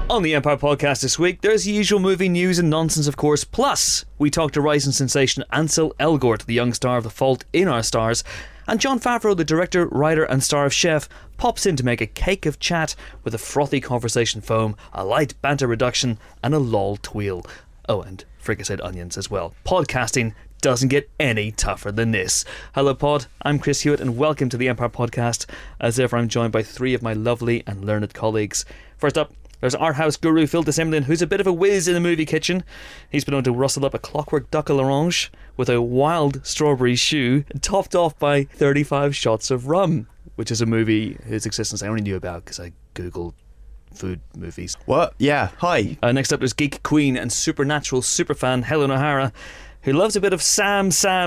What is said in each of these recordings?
On the Empire Podcast this week, there's the usual movie news and nonsense, of course. Plus, we talk to rising sensation Ansel Elgort, the young star of The Fault in Our Stars. And Jon Favreau, the director, writer and star of Chef, pops in to make a cake of chat with a frothy conversation foam, a light banter reduction and a lol tweel. Oh, and fricasseed onions as well. Podcasting doesn't get any tougher than this. Hello Pod, I'm Chris Hewitt and welcome to the Empire Podcast. As ever, I'm joined by three of my lovely and learned colleagues. First up, there's our house guru Phil Dissemblin, who's a bit of a whiz in the movie kitchen. He's been able to rustle up a clockwork duck à l'orange with a wild strawberry shoe, topped off by 35 shots of rum, which is a movie whose existence I only knew about because I googled food movies. What? Yeah, hi. Next up, there's geek queen and supernatural superfan Helen O'Hara, who loves a bit of Sam,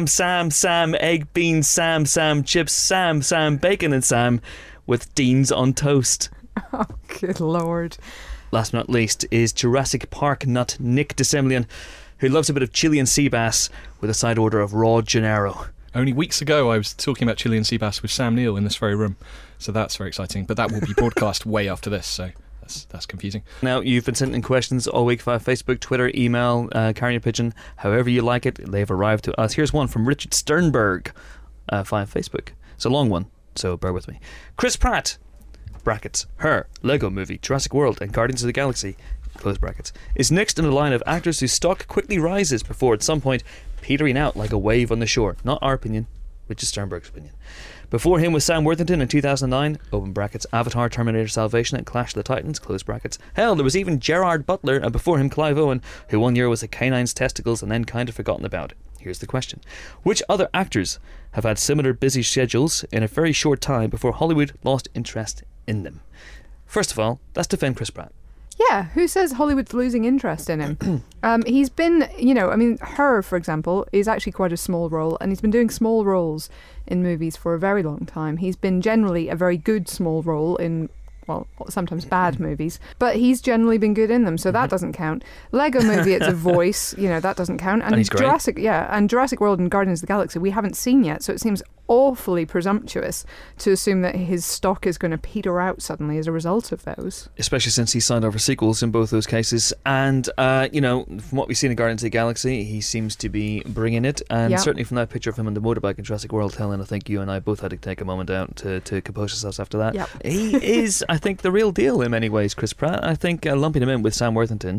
egg, beans, Sam, chips, Sam, bacon and Sam, with Dean's on toast. Oh, good lord. Last but not least is Jurassic Park nut Nick Dissemblian, who loves a bit of Chilean sea bass with a side order of raw Gennaro. Only weeks ago I was talking about Chilean sea bass with Sam Neill in this very room, so that's very exciting. But that will be broadcast way after this, so that's confusing. Now, you've been sending in questions all week via Facebook, Twitter, email, carrier pigeon, however you like it. They've arrived to us. Here's one from Richard Sternberg via Facebook. It's a long one, so bear with me. Chris Pratt, brackets, her, Lego Movie, Jurassic World and Guardians of the Galaxy, close brackets, is next in a line of actors whose stock quickly rises before at some point petering out like a wave on the shore. Not our opinion, Richard Sternberg's opinion. Before him was Sam Worthington in 2009, open brackets, Avatar, Terminator Salvation and Clash of the Titans, close brackets. Hell, there was even Gerard Butler, and before him Clive Owen, who one year was a canine's testicles and then kind of forgotten about. Here's the question. Which other actors have had similar busy schedules in a very short time before Hollywood lost interest in them? First of all, let's defend Chris Pratt. Yeah, who says Hollywood's losing interest in him? He's been, Her, for example, is actually quite a small role, and he's been doing small roles in movies for a very long time. He's been generally a very good small role in, well, sometimes bad movies, but he's generally been good in them, so that doesn't count. Lego Movie, it's a voice, that doesn't count. And he's great. Jurassic World and Guardians of the Galaxy we haven't seen yet, so it seems awfully presumptuous to assume that his stock is going to peter out suddenly as a result of those. Especially since he signed over sequels in both those cases. And, from what we've seen in Guardians of the Galaxy, he seems to be bringing it. And certainly from that picture of him on the motorbike in Jurassic World, Helen, I think you and I both had to take a moment out to compose ourselves after that. Yep. He is, I think, the real deal in many ways, Chris Pratt. I think lumping him in with Sam Worthington,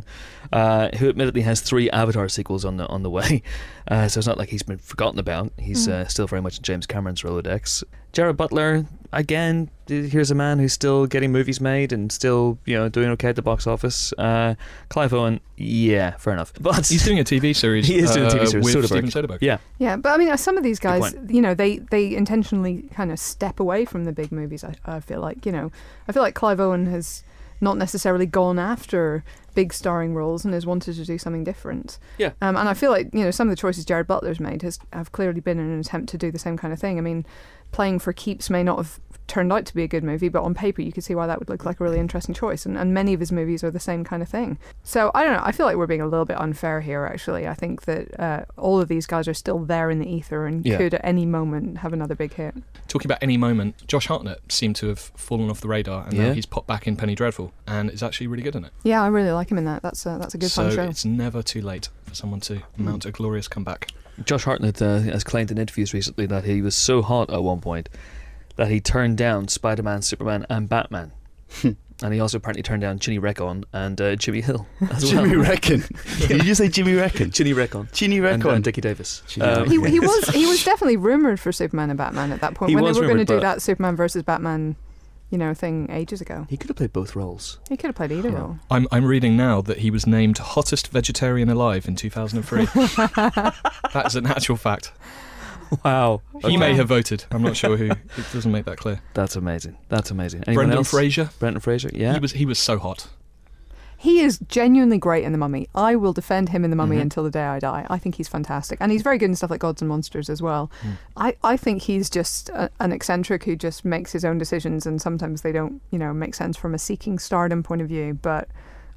who admittedly has 3 Avatar sequels on the way. So it's not like he's been forgotten about. He's still very much in James Cameron's Rolodex. Gerard Butler, again, here's a man who's still getting movies made and still, doing okay at the box office. Clive Owen, yeah, fair enough. But he's doing a TV series. He is doing a TV series with Soderbergh. Steven Soderbergh. Yeah. Yeah, but I mean, some of these guys, they intentionally kind of step away from the big movies. I feel like, I feel like Clive Owen has not necessarily gone after big starring roles and has wanted to do something different. Yeah. And I feel like, some of the choices Gerard Butler's made have clearly been in an attempt to do the same kind of thing. I mean, Playing for Keeps may not have turned out to be a good movie, but on paper you could see why that would look like a really interesting choice, and many of his movies are the same kind of thing. So I don't know, I feel like we're being a little bit unfair here actually. I think that all of these guys are still there in the ether and could at any moment have another big hit. Talking about any moment, Josh Hartnett seemed to have fallen off the radar, and now he's popped back in Penny Dreadful and is actually really good in it. Yeah, I really like him in that. That's a good fun show. So it's never too late for someone to mount a glorious comeback. Josh Hartnett has claimed in interviews recently that he was so hot at one point that he turned down Spider-Man, Superman and Batman. And he also apparently turned down Ginny Recon and Jimmy Hill as well. Jimmy Recon. Did you say Jimmy Recon? Ginny Recon. Ginny Recon. And Dickie Davis. He was definitely rumoured for Superman and Batman at that point when they were going to do that Superman versus Batman thing ages ago. He could have played both roles. He could have played either role. I'm reading now that he was named hottest vegetarian alive in 2003. That is an actual fact. Wow. He may have voted. I'm not sure who. It doesn't make that clear. That's amazing. Anyone Brendan else? Fraser. Brendan Fraser, yeah. He was so hot. He is genuinely great in The Mummy. I will defend him in The Mummy until the day I die. I think he's fantastic. And he's very good in stuff like Gods and Monsters as well. I think he's just an eccentric who just makes his own decisions, and sometimes they don't, make sense from a seeking stardom point of view. But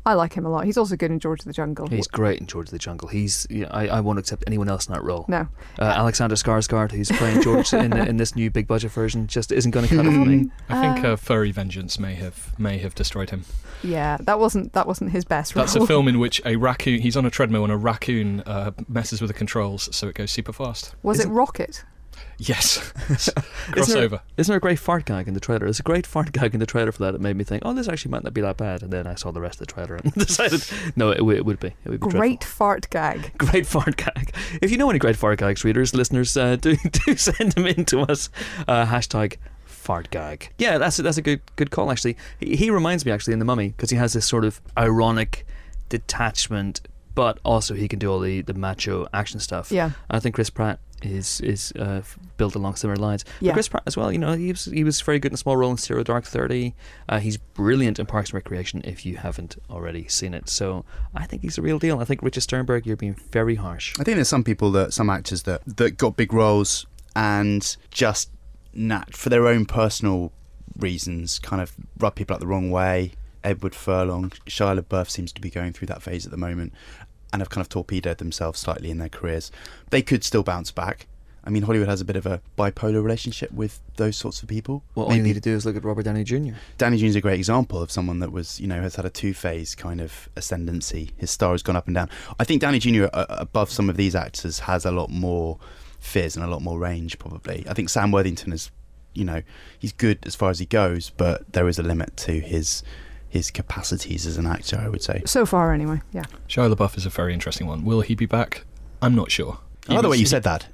I like him a lot. He's also good in George of the Jungle. He's great in George of the Jungle. I won't accept anyone else in that role. No. Alexander Skarsgård, who's playing George in this new big budget version, just isn't going to cut it for me. I think Furry Vengeance may have destroyed him. Yeah, that wasn't his best role. That's a film in which a raccoon, he's on a treadmill and a raccoon messes with the controls, so it goes super fast. Was it Rocket? Yes. Crossover. Isn't there a great fart gag in the trailer? There's a great fart gag in the trailer for that. It made me think, this actually might not be that bad. And then I saw the rest of the trailer and decided, no, it would be. It would be Great dreadful. fart gag. Great fart gag. If you know any great fart gags, readers, listeners, do send them in to us. Hashtag fart gag. Yeah, that's a good call, actually. He reminds me, actually, in The Mummy, because he has this sort of ironic detachment, but also he can do all the macho action stuff. Yeah. I think Chris Pratt is built along similar lines. Yeah. But Chris Pratt as well, he was very good in a small role in Zero Dark 30. He's brilliant in Parks and Recreation if you haven't already seen it. So I think he's a real deal. I think Richard Sternberg, you're being very harsh. I think there's some actors that got big roles and just for their own personal reasons kind of rub people up the wrong way. Edward Furlong, Shia LaBeouf seems to be going through that phase at the moment and have kind of torpedoed themselves slightly in their careers. They could still bounce back. I mean, Hollywood has a bit of a bipolar relationship with those sorts of people. Well, all you need to do is look at Robert Downey Jr. Downey Jr. is a great example of someone that was, has had a two-phase kind of ascendancy. His star has gone up and down. I think Downey Jr. Above some of these actors has a lot more fizz and a lot more range, probably. I think Sam Worthington is, he's good as far as he goes, but there is a limit to his capacities as an actor, I would say. So far, anyway, yeah. Shia LaBeouf is a very interesting one. Will he be back? I'm not sure. I like the way you said that.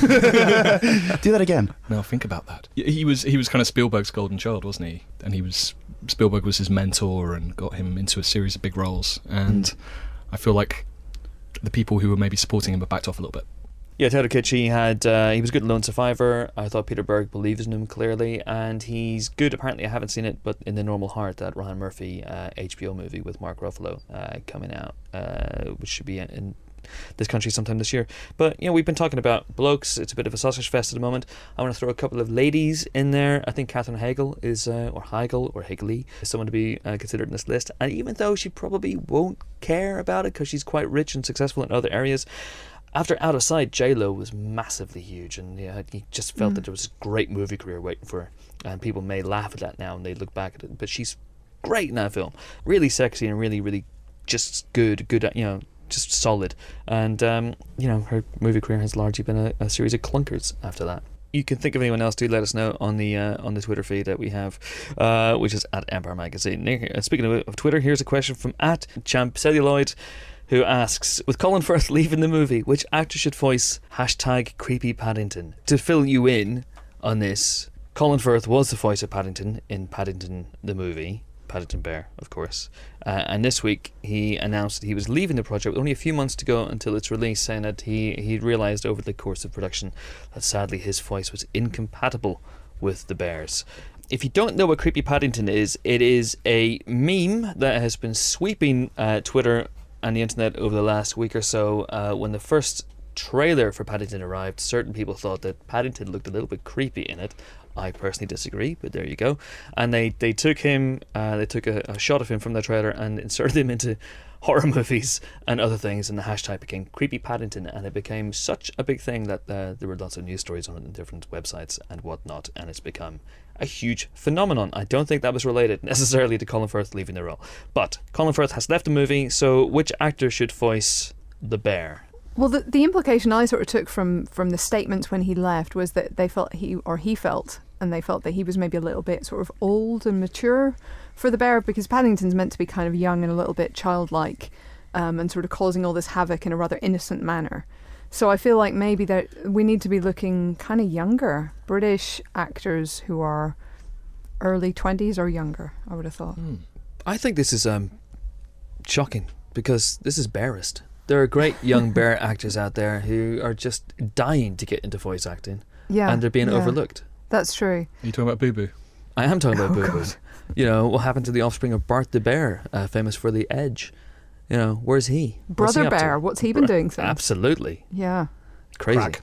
Do that again. Now think about that. He was kind of Spielberg's golden child, wasn't he? And Spielberg was his mentor and got him into a series of big roles. And I feel like the people who were maybe supporting him have backed off a little bit. Yeah, Taylor Kitsch, he was good in Lone Survivor. I thought Peter Berg believes in him clearly, and he's good. Apparently, I haven't seen it, but in The Normal Heart, that Ryan Murphy HBO movie with Mark Ruffalo coming out, which should be in this country sometime this year. But we've been talking about blokes. It's a bit of a sausage fest at the moment. I want to throw a couple of ladies in there. I think Katherine Hagel is or Hagel is someone to be considered in this list, and even though she probably won't care about it because she's quite rich and successful in other areas, after Out of Sight, J-Lo was massively huge, and he just felt that there was a great movie career waiting for her. And people may laugh at that now and they look back at it, but she's great in that film. Really sexy and really, really just good, just solid. And, her movie career has largely been a series of clunkers after that. You can think of anyone else, do let us know on the Twitter feed that we have, which is at Empire Magazine. Speaking of Twitter, here's a question from at Champ Celluloid, who asks, with Colin Firth leaving the movie, which actor should voice #creepy Paddington? To fill you in on this, Colin Firth was the voice of Paddington in Paddington the movie, Paddington Bear, of course. And this week he announced that he was leaving the project with only a few months to go until its release, saying that he realised over the course of production that sadly his voice was incompatible with the bears. If you don't know what Creepy Paddington is, it is a meme that has been sweeping Twitter and the internet over the last week or so. When the first trailer for Paddington arrived, certain people thought that Paddington looked a little bit creepy in it. I personally disagree, but there you go. And they took him, they took a shot of him from the trailer and inserted him into horror movies and other things, and the hashtag became Creepy Paddington, and it became such a big thing that there were lots of news stories on it in different websites and whatnot, and it's become a huge phenomenon. I don't think that was related necessarily to Colin Firth leaving the role, but Colin Firth has left the movie, so which actor should voice the bear? Well, the implication I sort of took from the statements when he left was that they felt he felt that he was maybe a little bit sort of old and mature for the bear, because Paddington's meant to be kind of young and a little bit childlike, and sort of causing all this havoc in a rather innocent manner. So I feel like maybe that we need to be looking kind of younger, British actors who are early 20s or younger, I would have thought. I think this is shocking, because this is Bearist. There are great young bear actors out there who are just dying to get into voice acting, and they're being overlooked. That's true. Are you talking about Boo Boo? I am talking about Boo Boo. What happened to the offspring of Bart the Bear, famous for The Edge? Where's he? Brother Bear, what's he been doing since? Absolutely. Yeah. Crazy.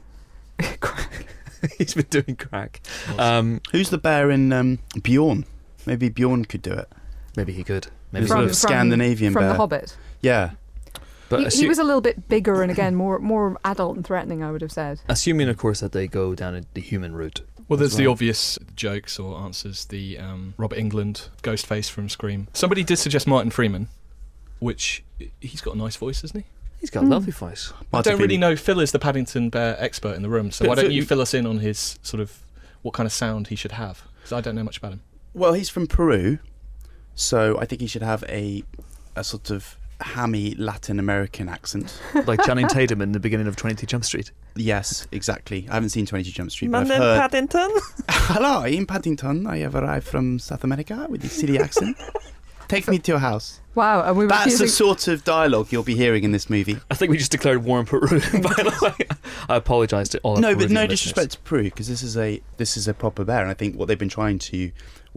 Crack. He's been doing crack. Who's the bear in Bjorn? Maybe Bjorn could do it. Maybe he could. Maybe Sort of Scandinavian from bear. The Hobbit. Yeah. But He was a little bit bigger and again more adult and threatening, I would have said. assuming, of course, that they go down the human route. Well, there's as the well. obvious jokes or answers. The Robert Englund Ghostface from Scream. Somebody did suggest Martin Freeman, which he's got a nice voice, hasn't he? He's got a lovely voice. I don't really know. Phil is the Paddington Bear expert in the room, so But why don't Phil- you fill us in on his sort of what kind of sound he should have? Because I don't know much about him. Well, he's from Peru, so I think he should have a sort of hammy Latin American accent. Like Channing Tatum in the beginning of 22 Jump Street. Yes, exactly. I haven't seen 22 Jump Street, but I've heard... Paddington. Hello, I'm Paddington. I have arrived from South America with this silly accent. Take me to your house. Wow, and we were That's the using... sort of dialogue you'll be hearing in this movie. I think we just declared war on Peru, by the way. I apologise to all our No, but Peruvian no listeners. disrespect to Peru, because this is a proper bear, and I think what they've been trying to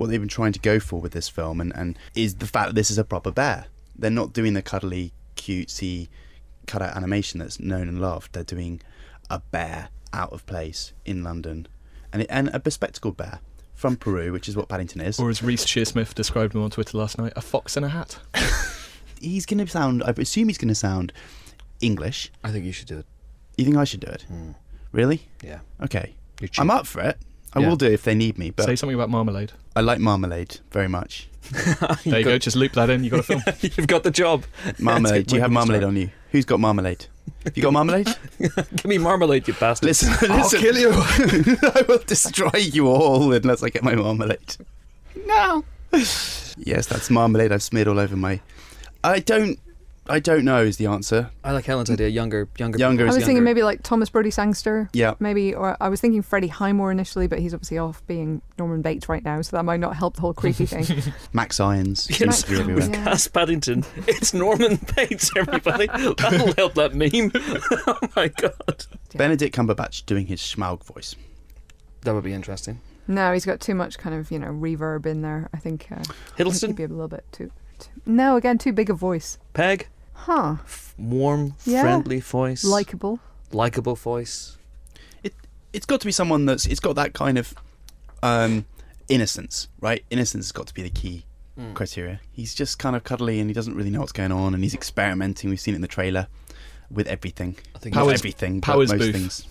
go for with this film and is the fact that this is a proper bear. They're not doing the cuddly, cutesy, cut-out animation that's known and loved. They're doing a bear out of place in London, and a bespectacled bear from Peru, which is what Paddington is. Or as Reece Shearsmith described him on Twitter last night, a fox in a hat. He's going to sound. I assume he's going to sound English. I think you should do it. You think I should do it? Really? Yeah. Okay. You're cheap. I'm up for it. I Yeah. will do it if they need me. But Say something about marmalade. I like marmalade very much. There you go, just loop that in, you got a film. You've got the job. Marmalade. Do you have Movie marmalade star. on you? Who's got marmalade? You got marmalade? Give me marmalade, you bastard. Listen, I'll listen. kill you. I will destroy you all unless I get my marmalade. No. Yes, that's marmalade I've smeared all over my... I don't know is the answer. I like Helen's idea. Younger. Younger I is was thinking maybe like Thomas Brodie Sangster. Yeah. Maybe, or I was thinking Freddie Highmore initially, but he's obviously off being Norman Bates right now, so that might not help the whole creepy thing. Max Irons Yeah, seems to be everywhere. Yeah. Cass Paddington. It's Norman Bates, everybody. That'll help that meme. Oh my god. Benedict Cumberbatch doing his Schmaug voice. That would be interesting. No, he's got too much kind of, reverb in there. I think Hiddleston? he'd be a little bit too... No, again, too big a voice. Peg. Huh. Warm, Yeah. friendly voice. Likeable. Likeable voice. It's got to be someone it's got that kind of innocence, right? Innocence has got to be the key criteria. He's just kind of cuddly and he doesn't really know what's going on and he's experimenting. We've seen it in the trailer with everything. I think Not Powers- everything, but Powers most Booth. things.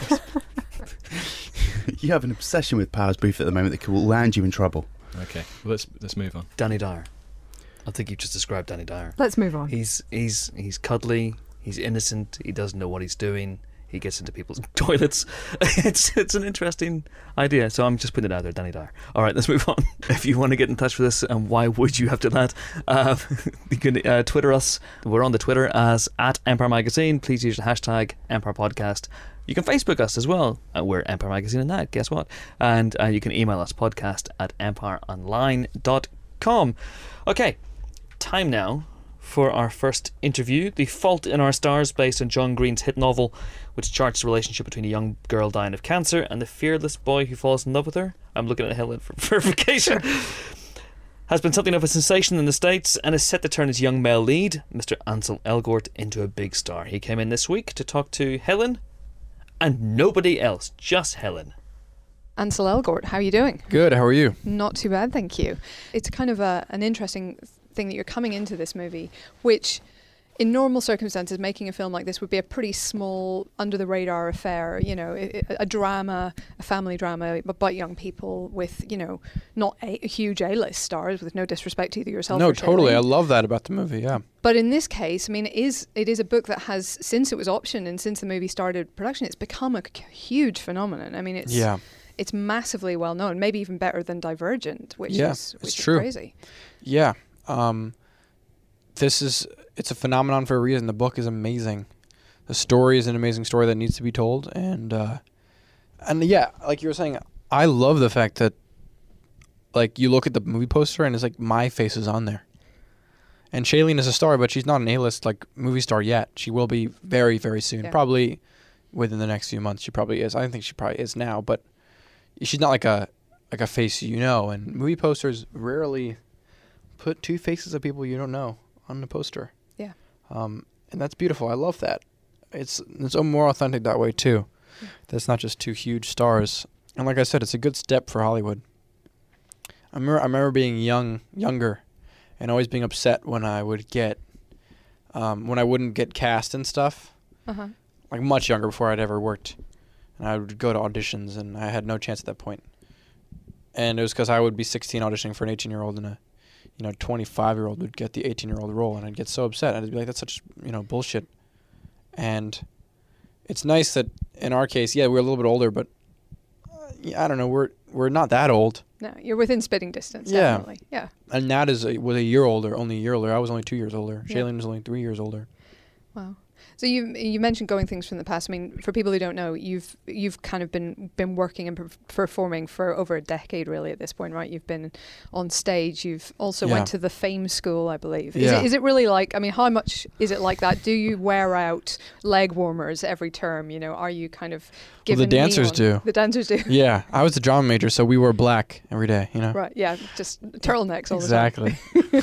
You have an obsession with Powers Booth at the moment that will land you in trouble. Okay, well, let's move on. Danny Dyer. I think you've just described Danny Dyer. Let's move on. He's cuddly. He's innocent. He doesn't know what he's doing. He gets into people's toilets. It's an interesting idea. So I'm just putting it out there, Danny Dyer. All right, let's move on. If you want to get in touch with us, and why would you have to that? You can Twitter us. We're on the Twitter as @Empire Magazine. Please use the hashtag Empire Podcast. You can Facebook us as well. We're Empire Magazine and that. Guess what? And you can email us podcast@empireonline.com. Okay, time now for our first interview. The Fault in Our Stars, based on John Green's hit novel, which charts the relationship between a young girl dying of cancer and the fearless boy who falls in love with her. I'm looking at Helen for verification. Has been something of a sensation in the States and is set to turn his young male lead, Mr. Ansel Elgort, into a big star. He came in this week to talk to Helen and nobody else, just Helen. Ansel Elgort, how are you doing? Good, how are you? Not too bad, thank you. It's kind of an interesting thing that you're coming into this movie, which in normal circumstances, making a film like this would be a pretty small, under-the-radar affair, a drama, a family drama about young people with, not a huge A-list stars, with no disrespect to either yourself No, or totally. I Shailene. love that about the movie, yeah. But in this case, I mean, it is a book that has, since it was optioned and since the movie started production, it's become a huge phenomenon. I mean, it's massively well known, maybe even better than Divergent, which is true. crazy. Yeah. It's a phenomenon for a reason. The book is amazing. The story is an amazing story that needs to be told. And yeah, like you were saying, I love the fact that, like, you look at the movie poster and it's like my face is on there. And Shailene is a star, but she's not an A-list, like, movie star yet. She will be very, very soon. Yeah. Probably within the next few months. She probably is. I think she probably is now, but she's not like a face And movie posters rarely put two faces of people you don't know on the poster. Yeah. And that's beautiful. I love that. It's more authentic that way too. Yeah. That's not just two huge stars. And like I said, it's a good step for Hollywood. I remember being younger and always being upset when I would get, when I wouldn't get cast and stuff. Uh-huh. Like much younger, before I'd ever worked, and I would go to auditions, and I had no chance at that point. And it was because I would be 16 auditioning for an 18-year-old, and a 25-year-old would get the 18-year-old role, and I'd get so upset. I'd be like, that's such bullshit. And it's nice that in our case, yeah, we're a little bit older, but I don't know, we're not that old. No, you're within spitting distance. Yeah. Definitely. Yeah. And Nat was a year older, only a year older. I was only 2 years older. Yeah. Shailene was only 3 years older. Wow. So you mentioned going things from the past. I mean, for people who don't know, you've kind of been working and performing for over a decade, really, at this point, right? You've been on stage. You've also went to the Fame School, I believe. Is it really like? I mean, how much is it like that? Do you wear out leg warmers every term? Are you kind of given? Well, the dancers do. The dancers do. Yeah, I was the drama major, so we wore black every day. Right. Yeah. Just turtlenecks all the time.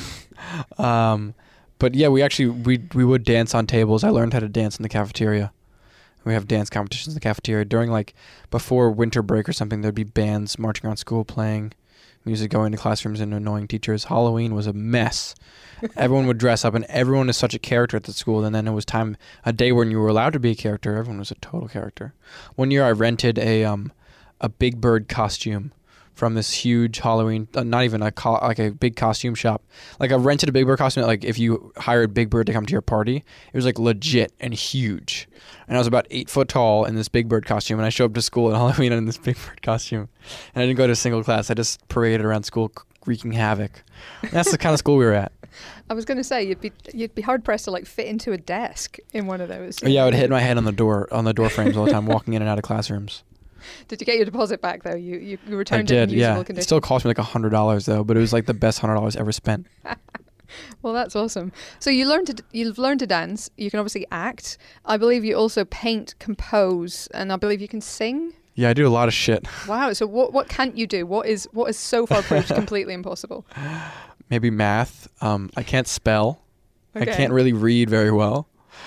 Exactly. But yeah, we would dance on tables. I learned how to dance in the cafeteria. We have dance competitions in the cafeteria. During before winter break or something, there'd be bands marching around school playing music, going to classrooms and annoying teachers. Halloween was a mess. Everyone would dress up, and everyone is such a character at the school. And then it was a day when you were allowed to be a character. Everyone was a total character. One year I rented a Big Bird costume from this huge Halloween, not even a big costume shop. I rented a Big Bird costume. If you hired Big Bird to come to your party, it was legit and huge. And I was about 8 foot tall in this Big Bird costume, and I showed up to school at Halloween in this Big Bird costume. And I didn't go to a single class. I just paraded around school wreaking havoc. And that's the kind of school we were at. I was going to say you'd be hard pressed to fit into a desk in one of those. Yeah, I would hit my head on the door frames all the time, walking in and out of classrooms. Did you get your deposit back though? You returned I it did, in usable yeah. condition. It still cost me $100 though, but it was the best $100 ever spent. Well, that's awesome. So you've learned to dance. You can obviously act. I believe you also paint, compose, and I believe you can sing. Yeah, I do a lot of shit. Wow. So what can't you do? What is so far proved completely impossible? Maybe math. I can't spell. Okay. I can't really read very well.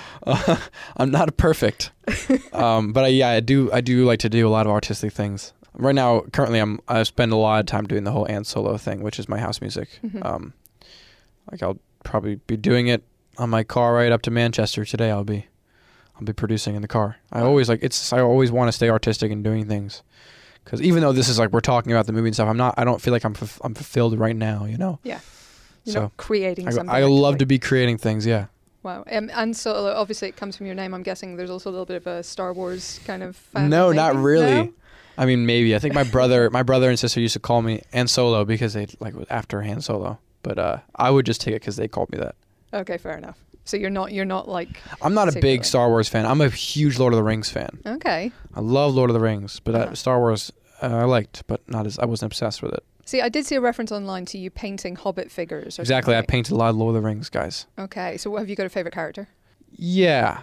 I'm not perfect, but I do like to do a lot of artistic things. Right now, currently, I spend a lot of time doing the whole and solo thing, which is my house music. Mm-hmm. I'll probably be doing it on my car ride up to Manchester today. I'll be producing in the car. I always want to stay artistic and doing things, because even though this is we're talking about the movie and stuff, I don't feel like I'm fulfilled right now. Yeah. You're not creating something. I love to be creating things. Yeah. Wow. And so obviously it comes from your name. I'm guessing there's also a little bit of a Star Wars kind of fan. No, not really. No? I mean, maybe. I think my brother and sister used to call me Han Solo because they after Han Solo. But I would just take it because they called me that. Okay, fair enough. So you're not I'm not a big Star Wars fan. I'm a huge Lord of the Rings fan. Okay. I love Lord of the Rings, but Star Wars I liked, but I wasn't obsessed with it. See, I did see a reference online to you painting Hobbit figures. Exactly. Something. I painted a lot of Lord of the Rings guys. Okay. So have you got a favorite character? Yeah.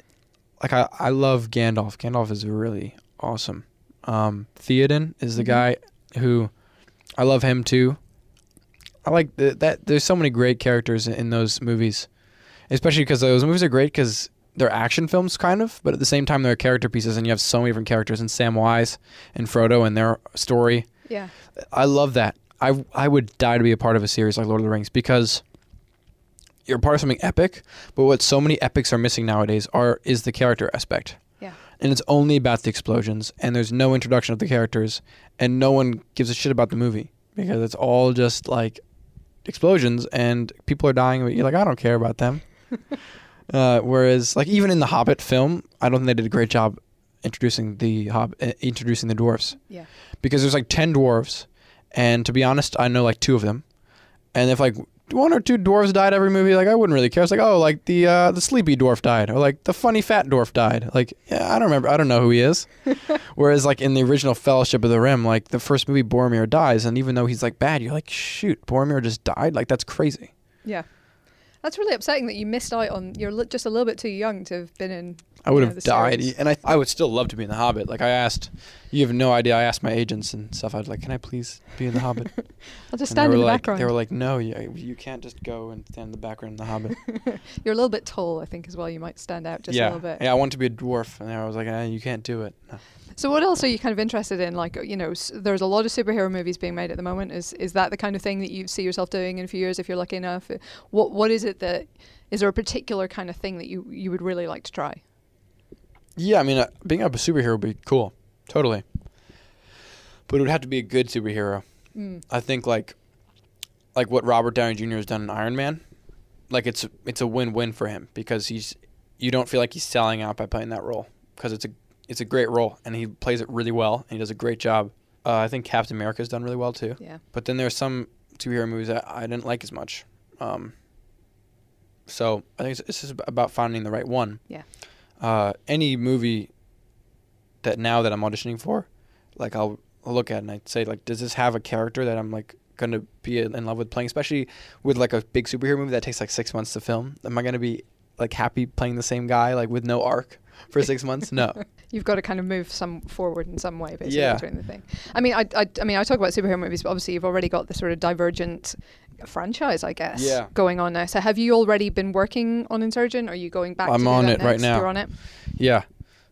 I love Gandalf. Gandalf is really awesome. Theoden is the guy who I love him too. I like that there's so many great characters in those movies, especially because those movies are great because they're action films kind of, but at the same time they're character pieces, and you have so many different characters, and Samwise and Frodo and their story. Yeah. I love that. I would die to be a part of a series like Lord of the Rings, because you're part of something epic, but what so many epics are missing nowadays is the character aspect. Yeah. And it's only about the explosions, and there's no introduction of the characters, and no one gives a shit about the movie because it's all just explosions and people are dying, but you're I don't care about them. Whereas even in the Hobbit film, I don't think they did a great job introducing the dwarves. Yeah. Because there's 10 dwarves, and to be honest, I know 2 of them, and if 1 or 2 dwarves died every movie, I wouldn't really care. It's the sleepy dwarf died, or the funny fat dwarf died. Yeah, I don't know who he is. Whereas in the original Fellowship of the Ring, the first movie, Boromir dies, and even though he's bad, you're shoot, Boromir just died. That's crazy. Yeah. That's really upsetting that you missed out on. You're just a little bit too young to have been in. I would have died, series. and I would still love to be in The Hobbit. I asked, you have no idea. I asked my agents and stuff. I was can I please be in The Hobbit? I'll just stand in the background. They were no, you can't just go and stand in the background in The Hobbit. You're a little bit tall, I think, as well. You might stand out just a little bit. Yeah, I want to be a dwarf, and I was you can't do it. No. So what else are you kind of interested in? Like, you know, there's a lot of superhero movies being made at the moment. Is that the kind of thing that you see yourself doing in a few years if you're lucky enough? What is it that, is there a particular kind of thing that you would really like to try? Yeah, I mean, being a superhero would be cool. Totally. But it would have to be a good superhero. I think like what Robert Downey Jr. has done in Iron Man, like it's a win-win for him because you don't feel like he's selling out by playing that role because it's a great role and he plays it really well and he does a great job. I think Captain America's done really well too. Yeah. But then there's some superhero movies that I didn't like as much. So I think it's just about finding the right one. Yeah. Any movie that now that I'm auditioning for, like I'll look at it and I'd say like, does this have a character that I'm like going to be in love with playing, especially with like a big superhero movie that takes like 6 months to film? Am I going to be like happy playing the same guy like with no arc for 6 months? No. You've got to kind of move some forward in some way, basically, Yeah. between the thing. I mean, I talk about superhero movies, but obviously you've already got the sort of Divergent franchise, I guess, Yeah. going on now. So have you already been working on Insurgent? Or are you going back I'm to do on that it right next? now. You're on it? Yeah.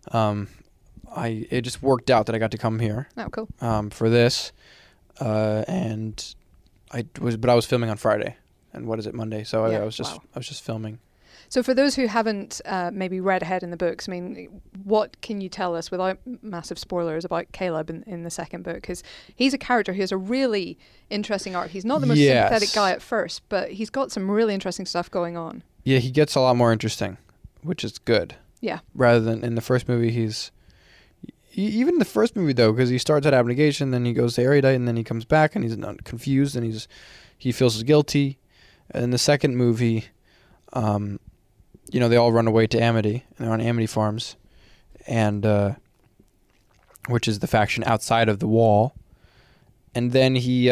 It just worked out that I got to come here Oh, cool. for this, and I was filming on Friday, and what is it, Monday? So Yeah, I was just wow. filming. So for those who haven't maybe read ahead in the books, I mean, what can you tell us without massive spoilers about Caleb in the second book? Because he's a character who has a really interesting arc. He's not the most Yes. sympathetic guy at first, but he's got some really interesting stuff going on. Yeah, he gets a lot more interesting, which is good. Yeah. Rather than in the first movie, even in the first movie though, because he starts at abnegation, then he goes to erudite, and then he comes back and he's not confused and he feels guilty. And in the second movie, they all run away to Amity, and they're on Amity Farms, and which is the faction outside of the wall. And then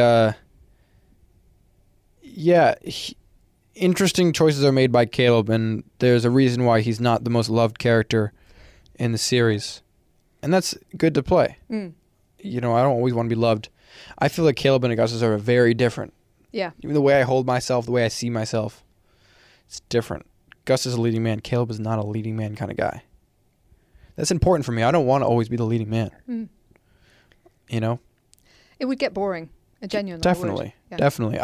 interesting choices are made by Caleb, and there's a reason why he's not the most loved character in the series. And that's good to play. I don't always want to be loved. I feel like Caleb and Augustus are very different. Yeah. Even the way I hold myself, the way I see myself, it's different. Gus is a leading man. Caleb is not a leading man kind of guy. That's important for me. I don't want to always be the leading man. You know? It would get boring. Genuinely. Definitely. Yeah. Definitely.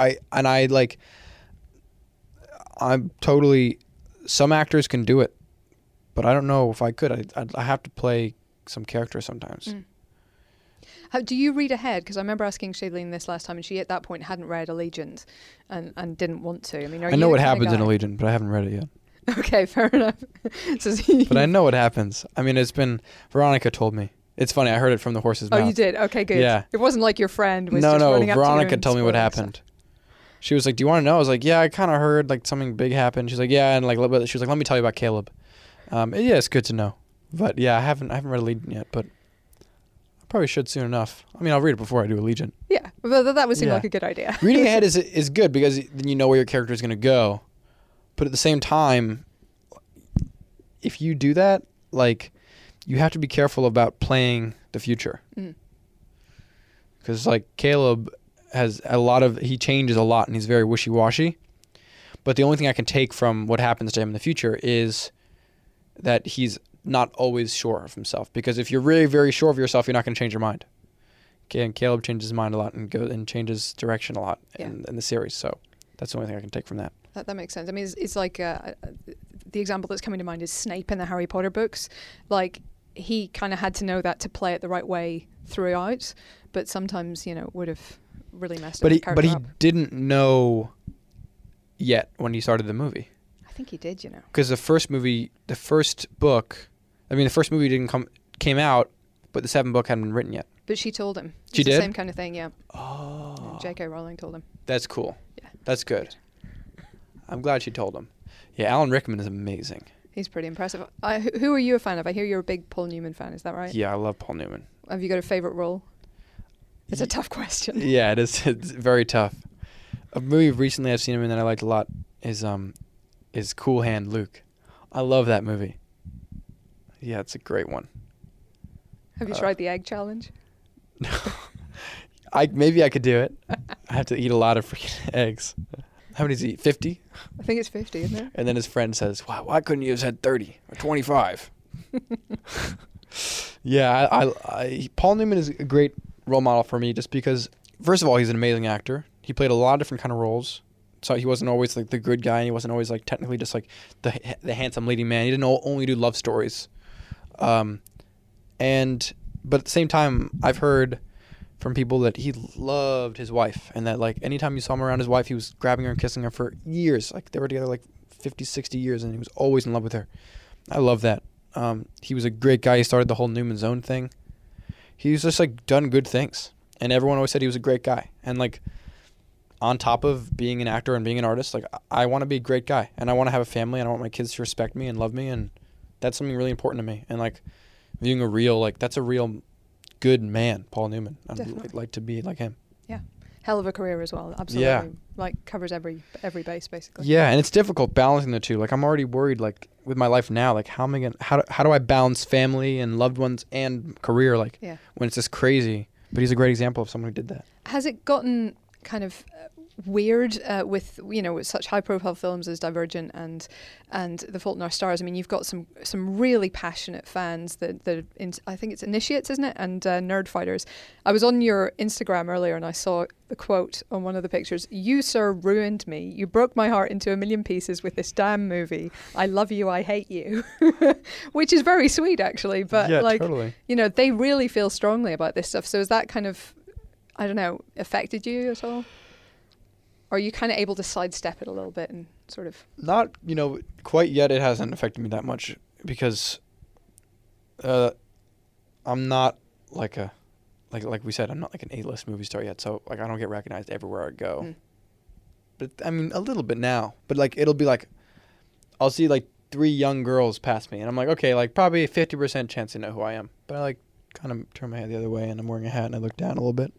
I'm totally, some actors can do it, but I don't know if I could. I have to play some character sometimes. How, do you read ahead? Because I remember asking Shailene this last time, and she at that point hadn't read Allegiant and didn't want to. I mean, I know what happens in Allegiant, but I haven't read it yet. Okay, fair enough. But I know what happens. I mean, Veronica told me. It's funny, I heard it from the horse's mouth. Oh, you did? Okay, good. Yeah. It wasn't like your friend was just running up to you Veronica and told me what spoiling happened. stuff. She was like, "Do you want to know?" I was like, "Yeah, I kind of heard like something big happened." She's like, "Yeah," and like she was like, "Let me tell you about Caleb." Yeah, it's good to know. But yeah, I haven't read Allegiant yet, but I probably should soon enough. I mean, I'll read it before I do Allegiant. Yeah, but that would seem Yeah. like a good idea. Reading ahead is good because then you know where your character is going to go. But at the same time, if you do that, like, you have to be careful about playing the future. Because like Caleb has he changes a lot and he's very wishy-washy. But the only thing I can take from what happens to him in the future is that he's not always sure of himself. Because if you're really very sure of yourself, you're not going to change your mind. Okay, and Caleb changes his mind a lot and changes direction a lot in the series. So that's the only thing I can take from that. That makes sense. I mean, it's like the example that's coming to mind is Snape in the Harry Potter books. Like, he kind of had to know that to play it the right way throughout, but sometimes, would have really messed But up. he didn't know yet when he started the movie. I think he did, Because the first movie came out, but the seventh book hadn't been written yet. But she told him. She It's did? the same kind of thing, yeah. Oh. J.K. Rowling told him. That's cool. Yeah. That's good. I'm glad she told him. Yeah, Alan Rickman is amazing. He's pretty impressive. Who are you a fan of? I hear you're a big Paul Newman fan. Is that right? Yeah, I love Paul Newman. Have you got a favorite role? It's a tough question. Yeah, it is. It's very tough. A movie recently I've seen him in that I liked a lot is Cool Hand Luke. I love that movie. Yeah, it's a great one. Have you tried the egg challenge? Maybe I could do it. I have to eat a lot of freaking eggs. How many does he eat? 50? I think it's 50, isn't it? And then his friend says, why couldn't you have said 30 or 25? Yeah, Paul Newman is a great role model for me just because, first of all, he's an amazing actor. He played a lot of different kind of roles. So he wasn't always like the good guy. And he wasn't always like technically just like the handsome leading man. He didn't only do love stories. But at the same time, I've heard from people that he loved his wife and that like anytime you saw him around his wife, he was grabbing her and kissing her for years. Like they were together like 50, 60 years and he was always in love with her. I love that. He was a great guy. He started the whole Newman Zone thing. He's just like done good things. And everyone always said he was a great guy. And like on top of being an actor and being an artist, like I want to be a great guy and I want to have a family and I want my kids to respect me and love me. And that's something really important to me. And like viewing that's a real good man, Paul Newman. I'd like to be like him. Yeah. Hell of a career as well. Absolutely. Yeah. Like covers every base basically. Yeah. And it's difficult balancing the two. Like I'm already worried like with my life now, like how do I balance family and loved ones and career? Like when it's just crazy, but he's a great example of someone who did that. Has it gotten kind of weird with with such high profile films as Divergent and The Fault in Our Stars? I mean, you've got some really passionate fans that I think it's Initiates, isn't it, and Nerd Fighters. I was on your Instagram earlier and I saw the quote on one of the pictures: "You, sir, ruined me. You broke my heart into a million pieces with this damn movie. I love you, I hate you." Which is very sweet actually, but totally. They really feel strongly about this stuff. So is that kind of, I don't know, affected you at all? Or are you kind of able to sidestep it a little bit and sort of... Not, quite yet it hasn't affected me that much because I'm not like like we said, I'm not like an A-list movie star yet. So like I don't get recognized everywhere I go. Mm. But I mean, a little bit now. But like it'll be like, I'll see like 3 young girls pass me and I'm like, okay, like probably a 50% chance they know who I am. But I like kind of turn my head the other way and I'm wearing a hat and I look down a little bit.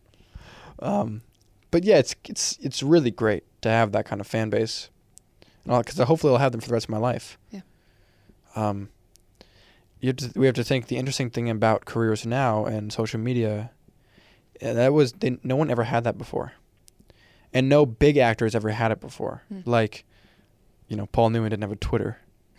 But yeah, it's really great to have that kind of fan base, because hopefully I'll have them for the rest of my life. Yeah. We have to think the interesting thing about careers now and social media. No one ever had that before, and no big actors ever had it before. Mm. Like, Paul Newman didn't have a Twitter.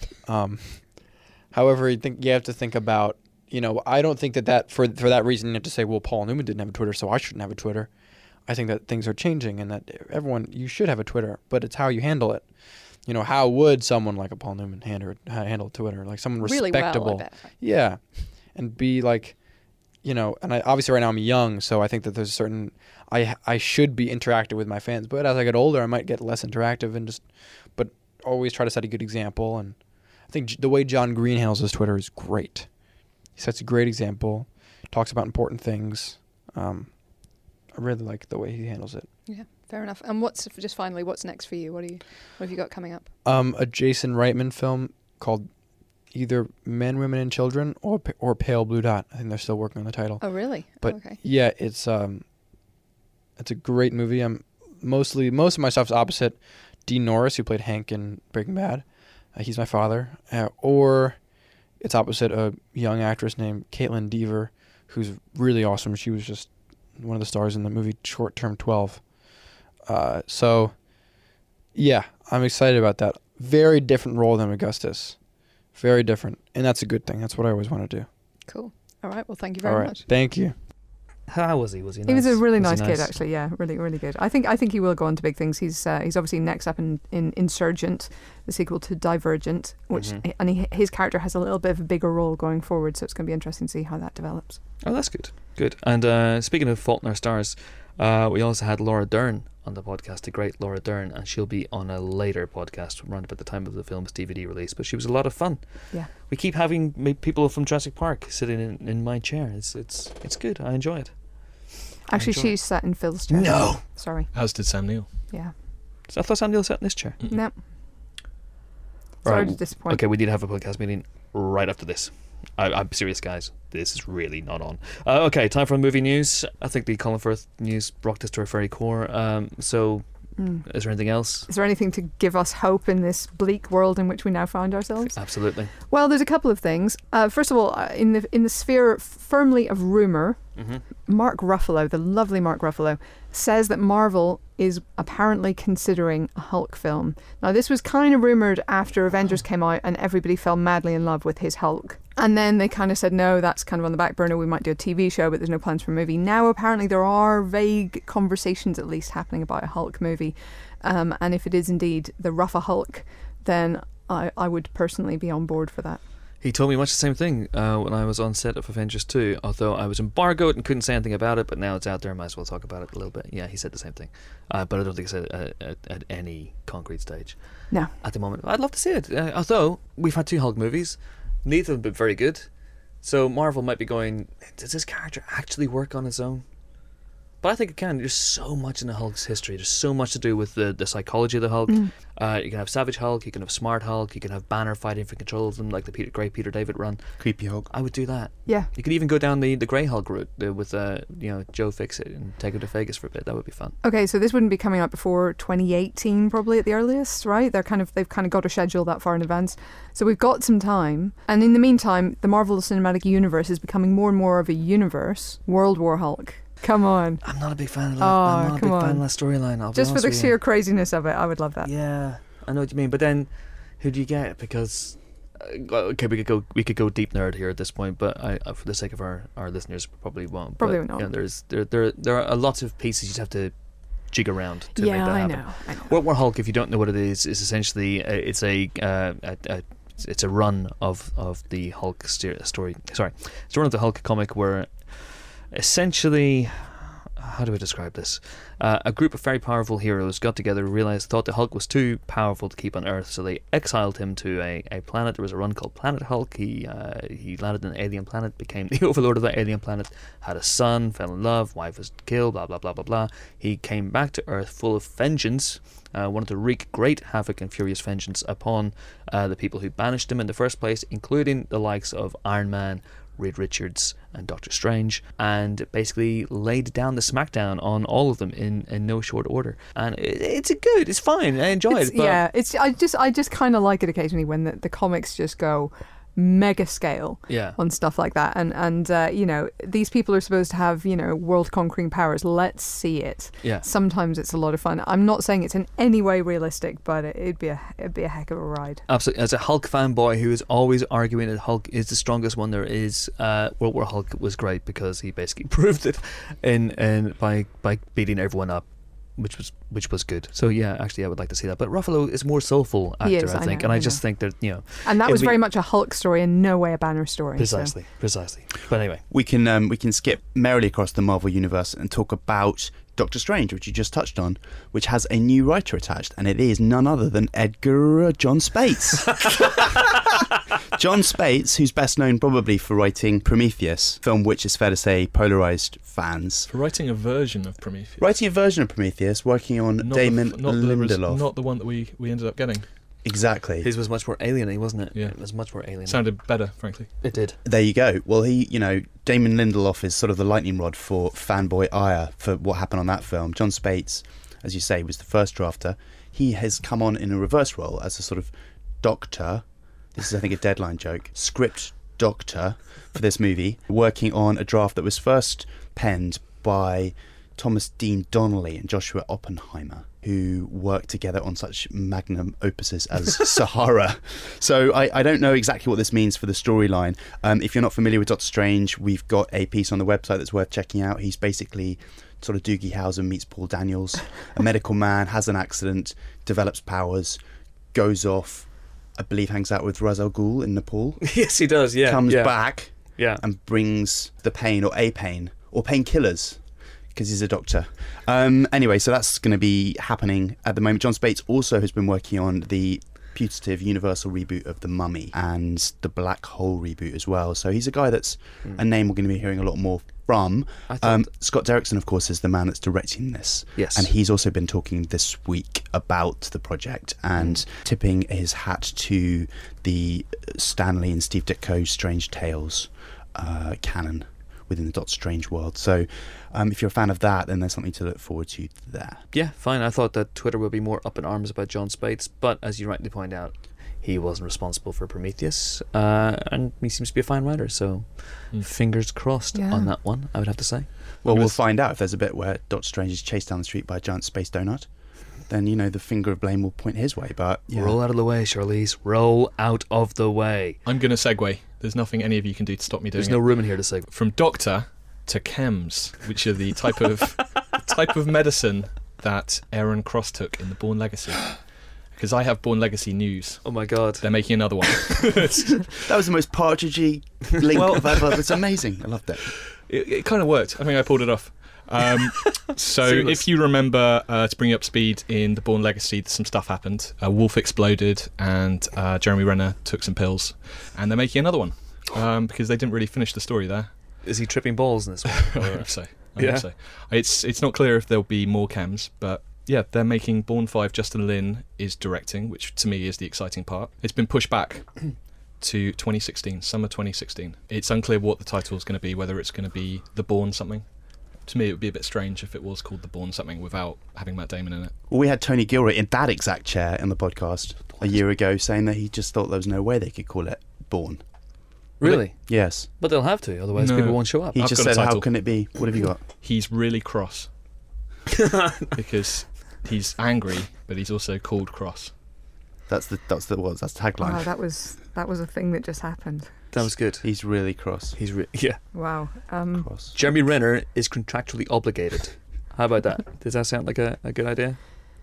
However, you have to think about. I don't think that for that reason you have to say, well, Paul Newman didn't have a Twitter, so I shouldn't have a Twitter. I think that things are changing and that you should have a Twitter, but it's how you handle it. How would someone like a Paul Newman handle Twitter? Like someone respectable. Really well, I bet. Yeah. And be like, and obviously right now I'm young, so I think that there's a certain, I should be interactive with my fans, but as I get older, I might get less interactive but always try to set a good example. And I think the way John Green handles his Twitter is great. He sets a great example, talks about important things. I really like the way he handles it. Yeah, fair enough. And what's next for you? What have you got coming up? A Jason Reitman film called either Men, Women, and Children or Pale Blue Dot. I think they're still working on the title. Oh, really? But okay. Yeah, it's a great movie. Most of my stuff's opposite Dean Norris, who played Hank in Breaking Bad. He's my father. Or it's opposite a young actress named Caitlin Dever, who's really awesome. She was just one of the stars in the movie Short Term 12. So, yeah, I'm excited about that. Very different role than Augustus. Very different. And that's a good thing. That's what I always want to do. Cool. All right. Well, thank you very much. Thank you. How was he? Was he nice? He was a really nice kid, actually. Yeah, really, really good. I think he will go on to big things. He's obviously next up in Insurgent, the sequel to Divergent, which his character has a little bit of a bigger role going forward. So it's going to be interesting to see how that develops. Oh, that's good. Good. And speaking of Fault in Our Stars, we also had Laura Dern on the podcast, the great Laura Dern, and she'll be on a later podcast around about the time of the film's DVD release. But she was a lot of fun. Yeah. We keep having people from Jurassic Park sitting in my chair. It's good. I enjoy it. Actually, she sat in Phil's chair. No. Sorry. As did Sam Neill. Yeah. So I thought Sam Neill sat in this chair. Mm-mm. No. Sorry to disappoint. Okay, we need to have a podcast meeting right after this. I'm serious, guys. This is really not on. Okay, time for movie news. I think the Colin Firth news brought us to our very core. Is there anything else? Is there anything to give us hope in this bleak world in which we now find ourselves? Absolutely. Well, there's a couple of things. First of all, in the sphere firmly of rumour, Mark Ruffalo, the lovely Mark Ruffalo, says that Marvel is apparently considering a Hulk film. Now, this was kind of rumoured after Avengers came out and everybody fell madly in love with his Hulk. And then they kind of said, no, that's kind of on the back burner. We might do a TV show, but there's no plans for a movie. Now, apparently, there are vague conversations, at least, happening about a Hulk movie. And if it is indeed the rougher Hulk, then I would personally be on board for that. He told me much the same thing when I was on set of Avengers 2, although I was embargoed and couldn't say anything about it, but now it's out there, I might as well talk about it a little bit. Yeah, he said the same thing. But I don't think he said it at any concrete stage. No. At the moment. I'd love to see it. Although, we've had 2 Hulk movies. Neither of them have been very good. So Marvel might be going, does this character actually work on its own? But I think it can. There's so much in the Hulk's history. There's so much to do with the psychology of the Hulk. You can have Savage Hulk, you can have Smart Hulk, you can have Banner fighting for control of them, like the great Peter David run. Creepy Hulk. I would do that. Yeah. You could even go down the Grey Hulk route with Joe Fixit and take him to Vegas for a bit. That would be fun. Okay, so this wouldn't be coming out before 2018, probably at the earliest, right? They've kind of got a schedule that far in advance, so we've got some time. And in the meantime, the Marvel Cinematic Universe is becoming more and more of a universe. World War Hulk. Come on. I'm not a big fan of that. Oh, I'm not a big come fan of on. that storyline. I'll be Just for honest the with sheer you. craziness of it, I would love that. Yeah, I know what you mean. But then, who do you get? Because okay, we could go deep nerd here at this point, but I for the sake of our listeners, probably won't. Probably but, not. You know, there are lots of pieces you have to jig around to make that happen. I know. World War Hulk, if you don't know what it is essentially it's a run of the Hulk story. Sorry, it's a run of the Hulk comic where essentially, how do I describe this? A group of very powerful heroes got together, thought the Hulk was too powerful to keep on Earth, so they exiled him to a planet. There was a run called Planet Hulk. He landed on an alien planet, became the overlord of that alien planet, had a son, fell in love, wife was killed, blah blah blah blah blah. He came back to Earth full of vengeance, wanted to wreak great havoc and furious vengeance upon the people who banished him in the first place, including the likes of Iron Man, Reed Richards and Doctor Strange, and basically laid down the smackdown on all of them in no short order. And it's fine. I enjoy it. But I just kind of like it occasionally when the comics just go mega scale on stuff like that, and these people are supposed to have world conquering powers. Let's see it. Sometimes it's a lot of fun. I'm not saying it's in any way realistic, but it'd be a heck of a ride. Absolutely. As a Hulk fanboy who is always arguing that Hulk is the strongest one there is, World War Hulk was great because he basically proved it by beating everyone up, which was good. So yeah, actually I would like to see that. But Ruffalo is a more soulful actor, I think, and I just think that and that was very much a Hulk story and no way a Banner story. Precisely. But anyway, we can skip merrily across the Marvel universe and talk about Doctor Strange, which you just touched on, which has a new writer attached, and it is none other than Edgar John Spates. John Spates, who's best known probably for writing Prometheus, film which is fair to say polarised fans. For writing a version of Prometheus. Writing a version of Prometheus, working on Damon Lindelof. Not the one that we ended up getting. Exactly. His was much more alien-y, wasn't it? Yeah. It was much more alien. Sounded better, frankly. It did. There you go. Well, Damon Lindelof is sort of the lightning rod for fanboy ire for what happened on that film. John Spates, as you say, was the first drafter. He has come on in a reverse role as a sort of doctor. This is, I think, a Deadline joke. Script doctor for this movie, working on a draft that was first penned by Thomas Dean Donnelly and Joshua Oppenheimer, who worked together on such magnum opuses as Sahara. So I don't know exactly what this means for the storyline. If you're not familiar with Doctor Strange, we've got a piece on the website that's worth checking out. He's basically sort of Doogie Howser meets Paul Daniels, a medical man, has an accident, develops powers, goes off, I believe hangs out with Ra's al Ghul in Nepal. Yes, he does, yeah. Comes back and brings the pain, or painkillers, because he's a doctor. Anyway, so that's going to be happening at the moment. John Spates also has been working on the putative Universal reboot of The Mummy and the Black Hole reboot as well. So he's a guy that's a name we're going to be hearing a lot more from. Scott Derrickson, of course, is the man that's directing this. Yes. And he's also been talking this week about the project and tipping his hat to the Stan Lee and Steve Ditko Strange Tales canon within the Doctor Strange world. So if you're a fan of that, then there's something to look forward to there. Yeah, fine. I thought that Twitter would be more up in arms about John Spates, but as you rightly point out, he wasn't responsible for Prometheus, and he seems to be a fine writer, so fingers crossed on that one, I would have to say. Well, we'll find out if there's a bit where Doctor Strange is chased down the street by a giant space donut. then the finger of blame will point his way. But Roll out of the way, Charlize. Roll out of the way. I'm going to segue. There's nothing any of you can do to stop me doing There's it. no room in here to say. From doctor to chems, which are the type of medicine that Aaron Cross took in the Bourne Legacy. Because I have Bourne Legacy news. Oh my god. They're making another one. that was the most partridgey link I've ever. It's amazing. I loved it. It kind of worked. I think I pulled it off. So Seamless. if you remember, to bring you up to speed, in the Bourne Legacy, some stuff happened. Wolf exploded, and Jeremy Renner took some pills, and they're making another one because they didn't really finish the story there. Is he tripping balls in this one? I hope so. I hope so. It's not clear if there'll be more chems, but yeah, they're making Bourne 5. Justin Lin is directing, which to me is the exciting part. It's been pushed back to 2016, summer 2016. It's unclear what the title is going to be, whether it's going to be The Bourne something. To me, it would be a bit strange if it was called The Bourne something without having Matt Damon in it. Well, we had Tony Gilroy in that exact chair in the podcast a year ago saying that he just thought there was no way they could call it Bourne. Really? Yes. But they'll have to, otherwise No. people won't show up. He I've just got a said, how title. can it be? What have you got? He's really cross. Because he's angry, but he's also called cross. That's the tagline. Wow, that was a thing that just happened. That was good. He's really cross. Yeah. Wow. Cross. Jeremy Renner is contractually obligated. How about that? Does that sound like a good idea?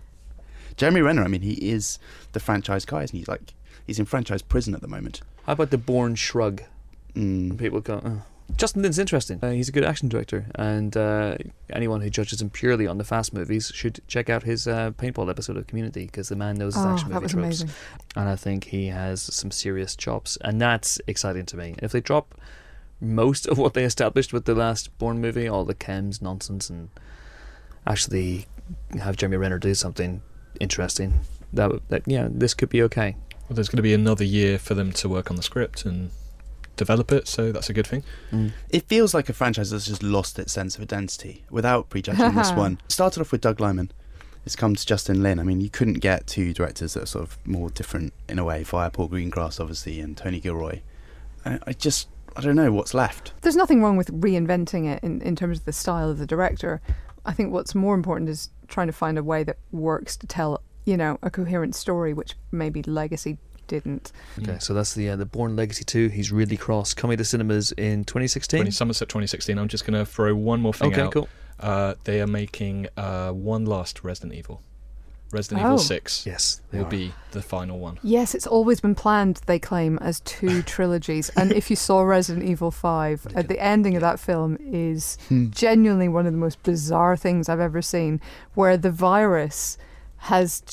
Jeremy Renner, I mean, he is the franchise guy, isn't he? He's in franchise prison at the moment. How about the Bourne shrug? Mm. People go, oh. Justin Lin's interesting. He's a good action director, and anyone who judges him purely on the Fast movies should check out his paintball episode of Community, because the man knows his action that movie was tropes. amazing. And I think he has some serious chops, and that's exciting to me. If they drop most of what they established with the last Bourne movie, all the chems nonsense, and actually have Jeremy Renner do something interesting, this could be okay. Well, there's going to be another year for them to work on the script and develop it, so that's a good thing. It feels like a franchise that's just lost its sense of identity without prejudging this one. Started off with Doug Liman. It's come to Justin Lin. I mean, you couldn't get two directors that are sort of more different in a way, via Paul Greengrass, obviously, and Tony Gilroy. I don't know what's left. There's nothing wrong with reinventing it in terms of the style of the director. I think what's more important is trying to find a way that works to tell, a coherent story, which maybe Legacy didn't. Okay, so that's the Bourne Legacy 2. He's really cross. Coming to cinemas in 2016. Somerset 2016. I'm just going to throw one more thing out. Okay, cool. They are making one last Resident Evil. Resident Evil 6 Yes, they will are. be the final one. Yes, it's always been planned, they claim, as 2 trilogies. And if you saw Resident Evil 5, at the ending of that film is genuinely one of the most bizarre things I've ever seen, where the virus has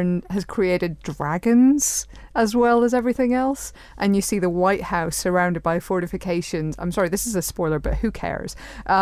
created dragons as well as everything else, and you see the White House surrounded by fortifications. I'm sorry, this is a spoiler, but who cares?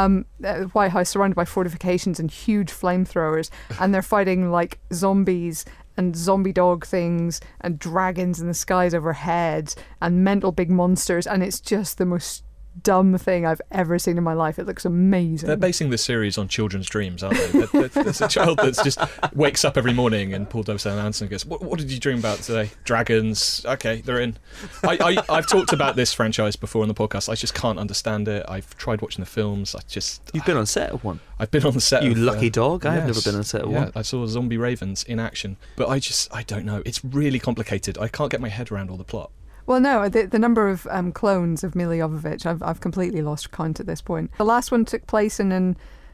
White House surrounded by fortifications and huge flamethrowers, and they're fighting like zombies and zombie dog things and dragons in the skies overhead and mental big monsters, and it's just the most dumb thing I've ever seen in my life. It looks amazing. They're basing this series on children's dreams, aren't they? There's a child that just wakes up every morning and Paul W.S. Anderson goes, what did you dream about today? Dragons. Okay, they're in. I've talked about this franchise before on the podcast. I just can't understand it. I've tried watching the films. You've been on set of one. I've been on the set You of, lucky dog. I have yes. never been on set of Yeah, one. I saw Zombie Ravens in action. But I don't know. It's really complicated. I can't get my head around all the plot. Well, no, the number of clones of Mila Jovovich, I've completely lost count at this point. The last one took place in an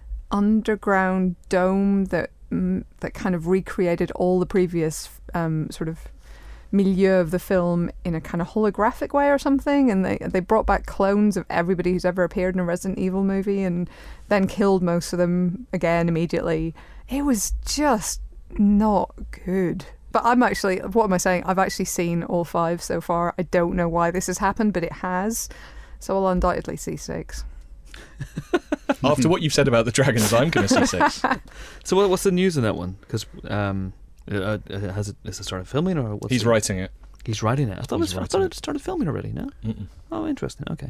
underground dome that kind of recreated all the previous sort of milieu of the film in a kind of holographic way or something, and they brought back clones of everybody who's ever appeared in a Resident Evil movie and then killed most of them again immediately. It was just not good. But what am I saying? I've actually seen all 5 so far. I don't know why this has happened, but it has. So I'll undoubtedly see 6. After what you've said about the dragons, I'm going to see 6. So what's the news on that one? Because has it started filming, or what's He's writing it. He's writing it. I thought He's it writing it. started filming already. No. Mm-mm. Oh, interesting. Okay.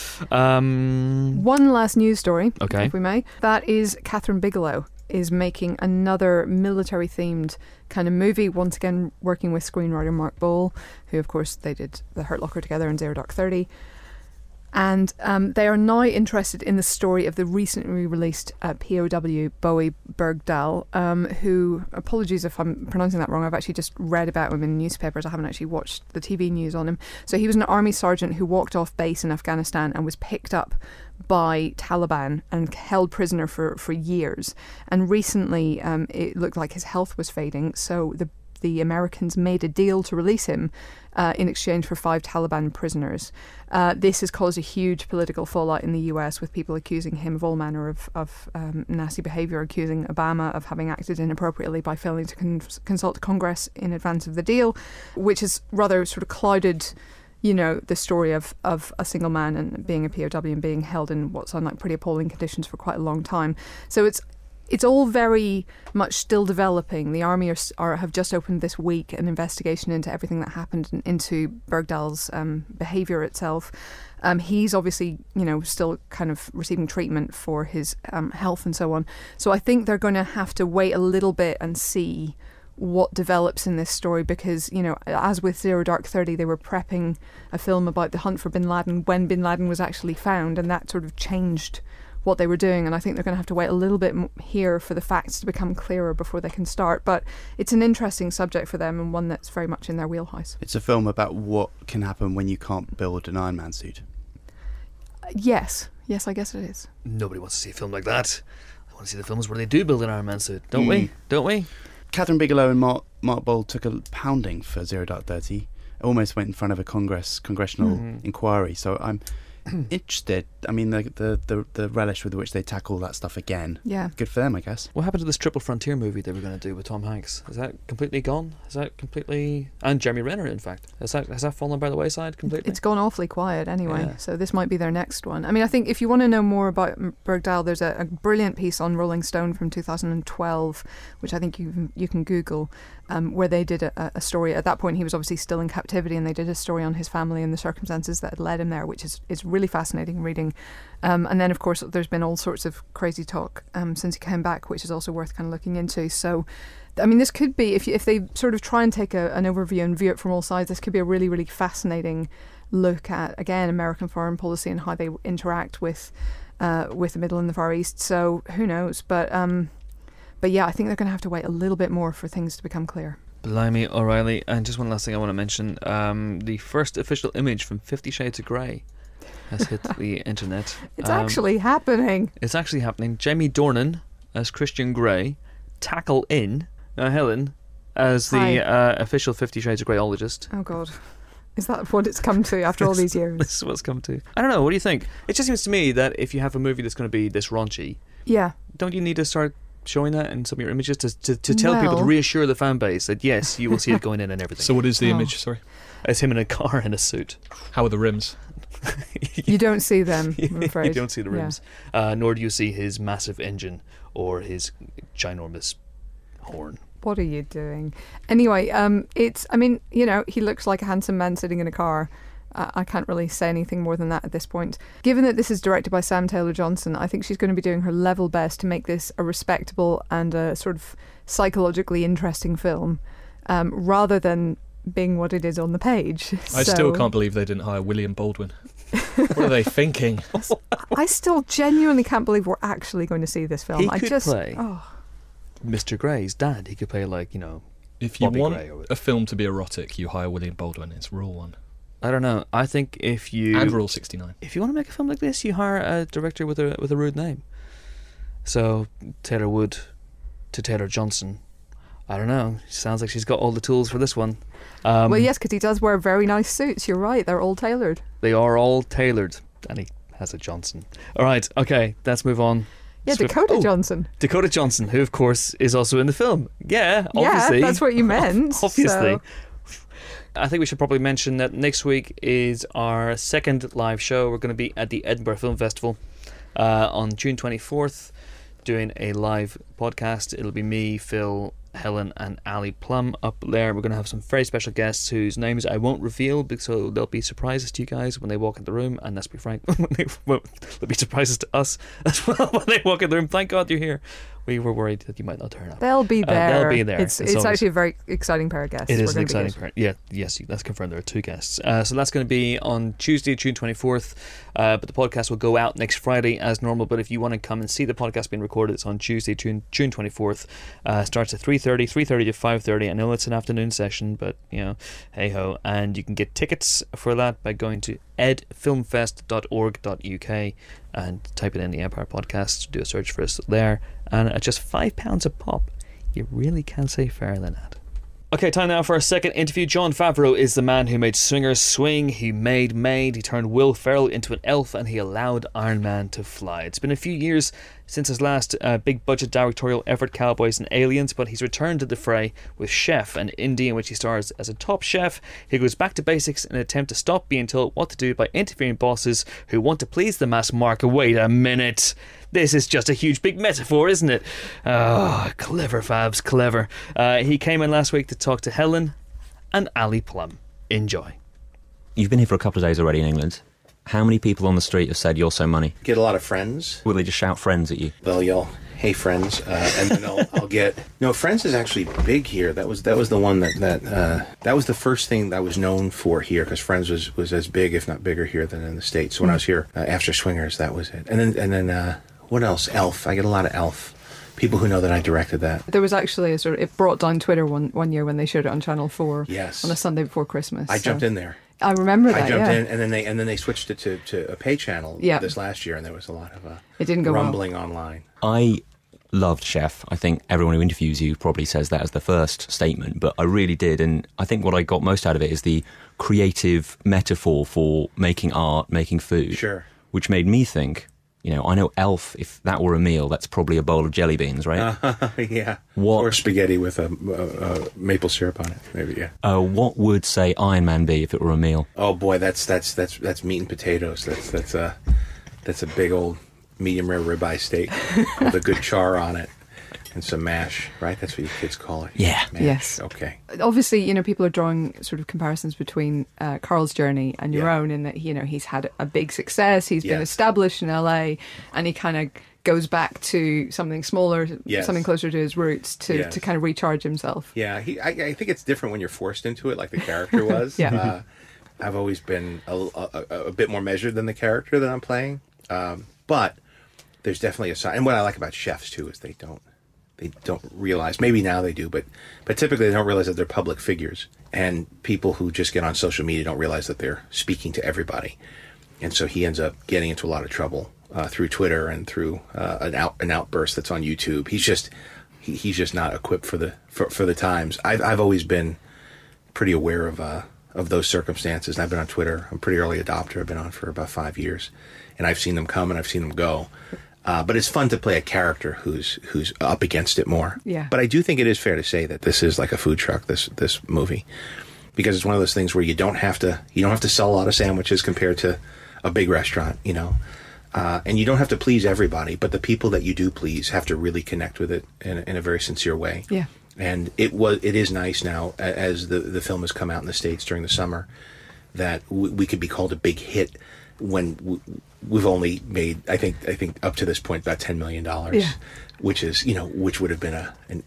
One last news story, Okay. if we may. That is Catherine Bigelow is making another military-themed kind of movie, once again working with screenwriter Mark Bowl, who, of course, they did The Hurt Locker together and Zero Dark 30. And they are now interested in the story of the recently released POW, Bowie Bergdahl, who, apologies if I'm pronouncing that wrong, I've actually just read about him in newspapers. I haven't actually watched the TV news on him. So he was an army sergeant who walked off base in Afghanistan and was picked up by Taliban and held prisoner for years. And recently it looked like his health was fading, so the Americans made a deal to release him in exchange for 5 Taliban prisoners. This has caused a huge political fallout in the US, with people accusing him of all manner of nasty behaviour, accusing Obama of having acted inappropriately by failing to consult Congress in advance of the deal, which has rather sort of clouded, you know, the story of a single man and being a POW and being held in what sound like pretty appalling conditions for quite a long time. So it's all very much still developing. The army have just opened this week an investigation into everything that happened and into Bergdahl's behaviour itself. He's obviously, you know, still kind of receiving treatment for his health and so on. So I think they're going to have to wait a little bit and see what develops in this story, because, you know, as with Zero Dark 30, they were prepping a film about the hunt for bin Laden when bin Laden was actually found, and that sort of changed what they were doing. And I think they're going to have to wait a little bit here for the facts to become clearer before they can start. But it's an interesting subject for them, and one that's very much in their wheelhouse. It's a film about what can happen when you can't build an Iron Man suit. Yes, I guess it is. Nobody wants to see a film like that. I want to see the films where they do build an Iron Man suit, don't we? Don't we? Catherine Bigelow and Mark Bold took a pounding for Zero Dark 30. Almost went in front of a congressional inquiry. So I'm interested. I mean, the relish with which they tackle that stuff again. Yeah. Good for them, I guess. What happened to this Triple Frontier movie they were going to do with Tom Hanks? Is that completely gone? Is that completely... And Jeremy Renner, in fact. Has that fallen by the wayside completely? It's gone awfully quiet anyway, Yeah. so this might be their next one. I mean, I think if you want to know more about Bergdahl, there's a brilliant piece on Rolling Stone from 2012, which I think you can Google, where they did a story. At that point, he was obviously still in captivity, and they did a story on his family and the circumstances that had led him there, which is really fascinating reading. And then, of course, there's been all sorts of crazy talk since he came back, which is also worth kind of looking into. So, I mean, this could be, if they sort of try and take an overview and view it from all sides, this could be a really, really fascinating look at, again, American foreign policy and how they interact with the Middle and the Far East. So, who knows? But yeah, I think they're going to have to wait a little bit more for things to become clear. Blimey, O'Reilly. And just one last thing I want to mention. The first official image from 50 Shades of Grey has hit the internet. It's actually happening. It's actually happening. Jamie Dornan as Christian Grey, Tackle In, Helen as the official 50 Shades of Greyologist. Oh, God. Is that what it's come to after all these years? This is what it's come to. I don't know, what do you think? It just seems to me that if you have a movie that's going to be this raunchy, Yeah. don't you need to start showing that in some of your images to tell people, to reassure the fan base that yes, you will see it going in and everything. So what is the image? Sorry. It's him in a car in a suit. How are the rims? You don't see them, I'm afraid. You don't see the rims. Nor do you see his massive engine or his ginormous horn. What are you doing? Anyway, I mean, you know, he looks like a handsome man sitting in a car. I can't really say anything more than that at this point. Given that this is directed by Sam Taylor Johnson, I think she's going to be doing her level best to make this a respectable and a sort of psychologically interesting film, rather than being what it is on the page. I still can't believe they didn't hire William Baldwin. What are they thinking? I still genuinely can't believe we're actually going to see this film. He could play Mr. Grey's dad. He could play, like, you know, if you Bobby want Gray or a film to be erotic, you hire William Baldwin. It's rule 1. I don't know. I think if you And rule 69. If you want to make a film like this, you hire a director with a rude name. So Taylor Wood to Taylor Johnson. I don't know. Sounds like she's got all the tools for this one. Well, yes, because he does wear very nice suits. You're right. They're all tailored. They are all tailored. And he has a Johnson. All right. Okay. Let's move on. Yeah, Dakota Johnson. Dakota Johnson, who, of course, is also in the film. Yeah, obviously. Yeah, that's what you meant. Obviously. So. I think we should probably mention that next week is our second live show. We're going to be at the Edinburgh Film Festival on June 24th, doing a live podcast. It'll be me, Phil, Helen and Ali Plum up there. We're going to have some very special guests whose names I won't reveal, so they'll be surprises to you guys when they walk in the room, and let's be frank, they'll be surprises to us as well when they walk in the room. Thank God you're here. we were worried that you might not turn up. They'll be there. They'll be there. It's always- actually a very exciting pair of guests. It is We're an gonna be exciting part. Yeah, yes, that's confirmed. There are 2 guests. So that's going to be on Tuesday, June 24th. But the podcast will go out next Friday as normal. But if you want to come and see the podcast being recorded, it's on Tuesday, June 24th. Starts at 3:30 to 5:30. I know it's an afternoon session, but hey ho. And you can get tickets for that by going to edfilmfest.org.uk and type it in the Empire Podcast. Do a search for us there. And at just £5 a pop, you really can't say fairer than that. Okay, time now for our second interview. Jon Favreau is the man who made Swingers swing, he made Maid, he turned Will Ferrell into an elf, and he allowed Iron Man to fly. It's been a few years since his last big budget directorial effort, Cowboys and Aliens, but he's returned to the fray with Chef, an indie in which he stars as a top chef. He goes back to basics in an attempt to stop being told what to do by interviewing bosses who want to please the mass market. Wait a minute. This is just a huge big metaphor, isn't it? Oh, clever, Fabs, clever. He came in last week to talk to Helen and Ali Plum. Enjoy. You've been here for a couple of days already in England. How many people on the street have said you're so money? Get a lot of friends. Will they just shout friends at you? They'll yell, "Hey, friends," and then I'll get. No, Friends is actually big here. That was the one that was the first thing that I was known for here, because Friends was as big, if not bigger, here than in the States. So when I was here after Swingers, that was it. And then what else? Elf. I get a lot of Elf. People who know that I directed that. There was actually it brought down Twitter one year when they showed it on Channel 4. Yes. On a Sunday before Christmas. I jumped in there. I remember that. I jumped yeah. in, and then they switched it to a pay channel this last year, and there was a lot of it didn't go rumbling online. I loved Chef. I think everyone who interviews you probably says that as the first statement, but I really did, and I think what I got most out of it is the creative metaphor for making art, making food. Sure. Which made me think, I know Elf, if that were a meal, that's probably a bowl of jelly beans, right? Yeah. What? Or spaghetti with a maple syrup on it, maybe. Yeah. What would, say, Iron Man be if it were a meal? Oh boy, that's meat and potatoes. That's a big old medium rare ribeye steak with a good char on it and some mash, right? That's what you kids call it. Yeah. Mash. Yes. Okay. Obviously, people are drawing sort of comparisons between Carl's journey and your own, in that he's had a big success, he's been established in LA, and he kind of goes back to something smaller, something closer to his roots to kind of recharge himself. Yeah, I think it's different when you're forced into it, like the character was. Yeah. I've always been a bit more measured than the character that I'm playing, but there's definitely a side. And what I like about chefs too is they don't realize, maybe now they do, but typically they don't realize that they're public figures, and people who just get on social media don't realize that they're speaking to everybody, and so he ends up getting into a lot of trouble through Twitter and through an outburst that's on YouTube. He's just not equipped for the times. I've always been pretty aware of those circumstances, and I've been on Twitter. I'm a pretty early adopter. I've been on for about 5 years, and I've seen them come and I've seen them go. But it's fun to play a character who's up against it more. Yeah. But I do think it is fair to say that this is like a food truck, this movie, because it's one of those things where you don't have to sell a lot of sandwiches compared to a big restaurant, and you don't have to please everybody, but the people that you do please have to really connect with it in a very sincere way. Yeah. And it is nice now, as the film has come out in the States during the summer, that we could be called a big hit when we've only made, I think up to this point, about $10 million, which is, which would have been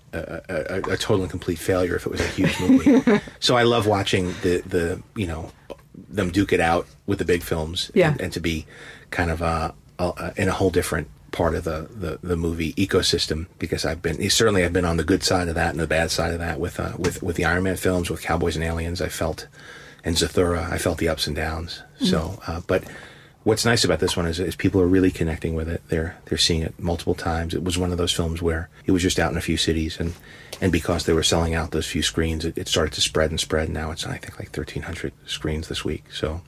a total and complete failure if it was a huge movie. So I love watching the them duke it out with the big films, and to be kind of in a whole different part of the movie ecosystem, because I've been on the good side of that and the bad side of that with the Iron Man films, with Cowboys and Aliens. And Zathura, I felt the ups and downs. So, but what's nice about this one is people are really connecting with it. They're seeing it multiple times. It was one of those films where it was just out in a few cities, and because they were selling out those few screens, it started to spread and spread. Now it's, I think, like 1,300 screens this week. So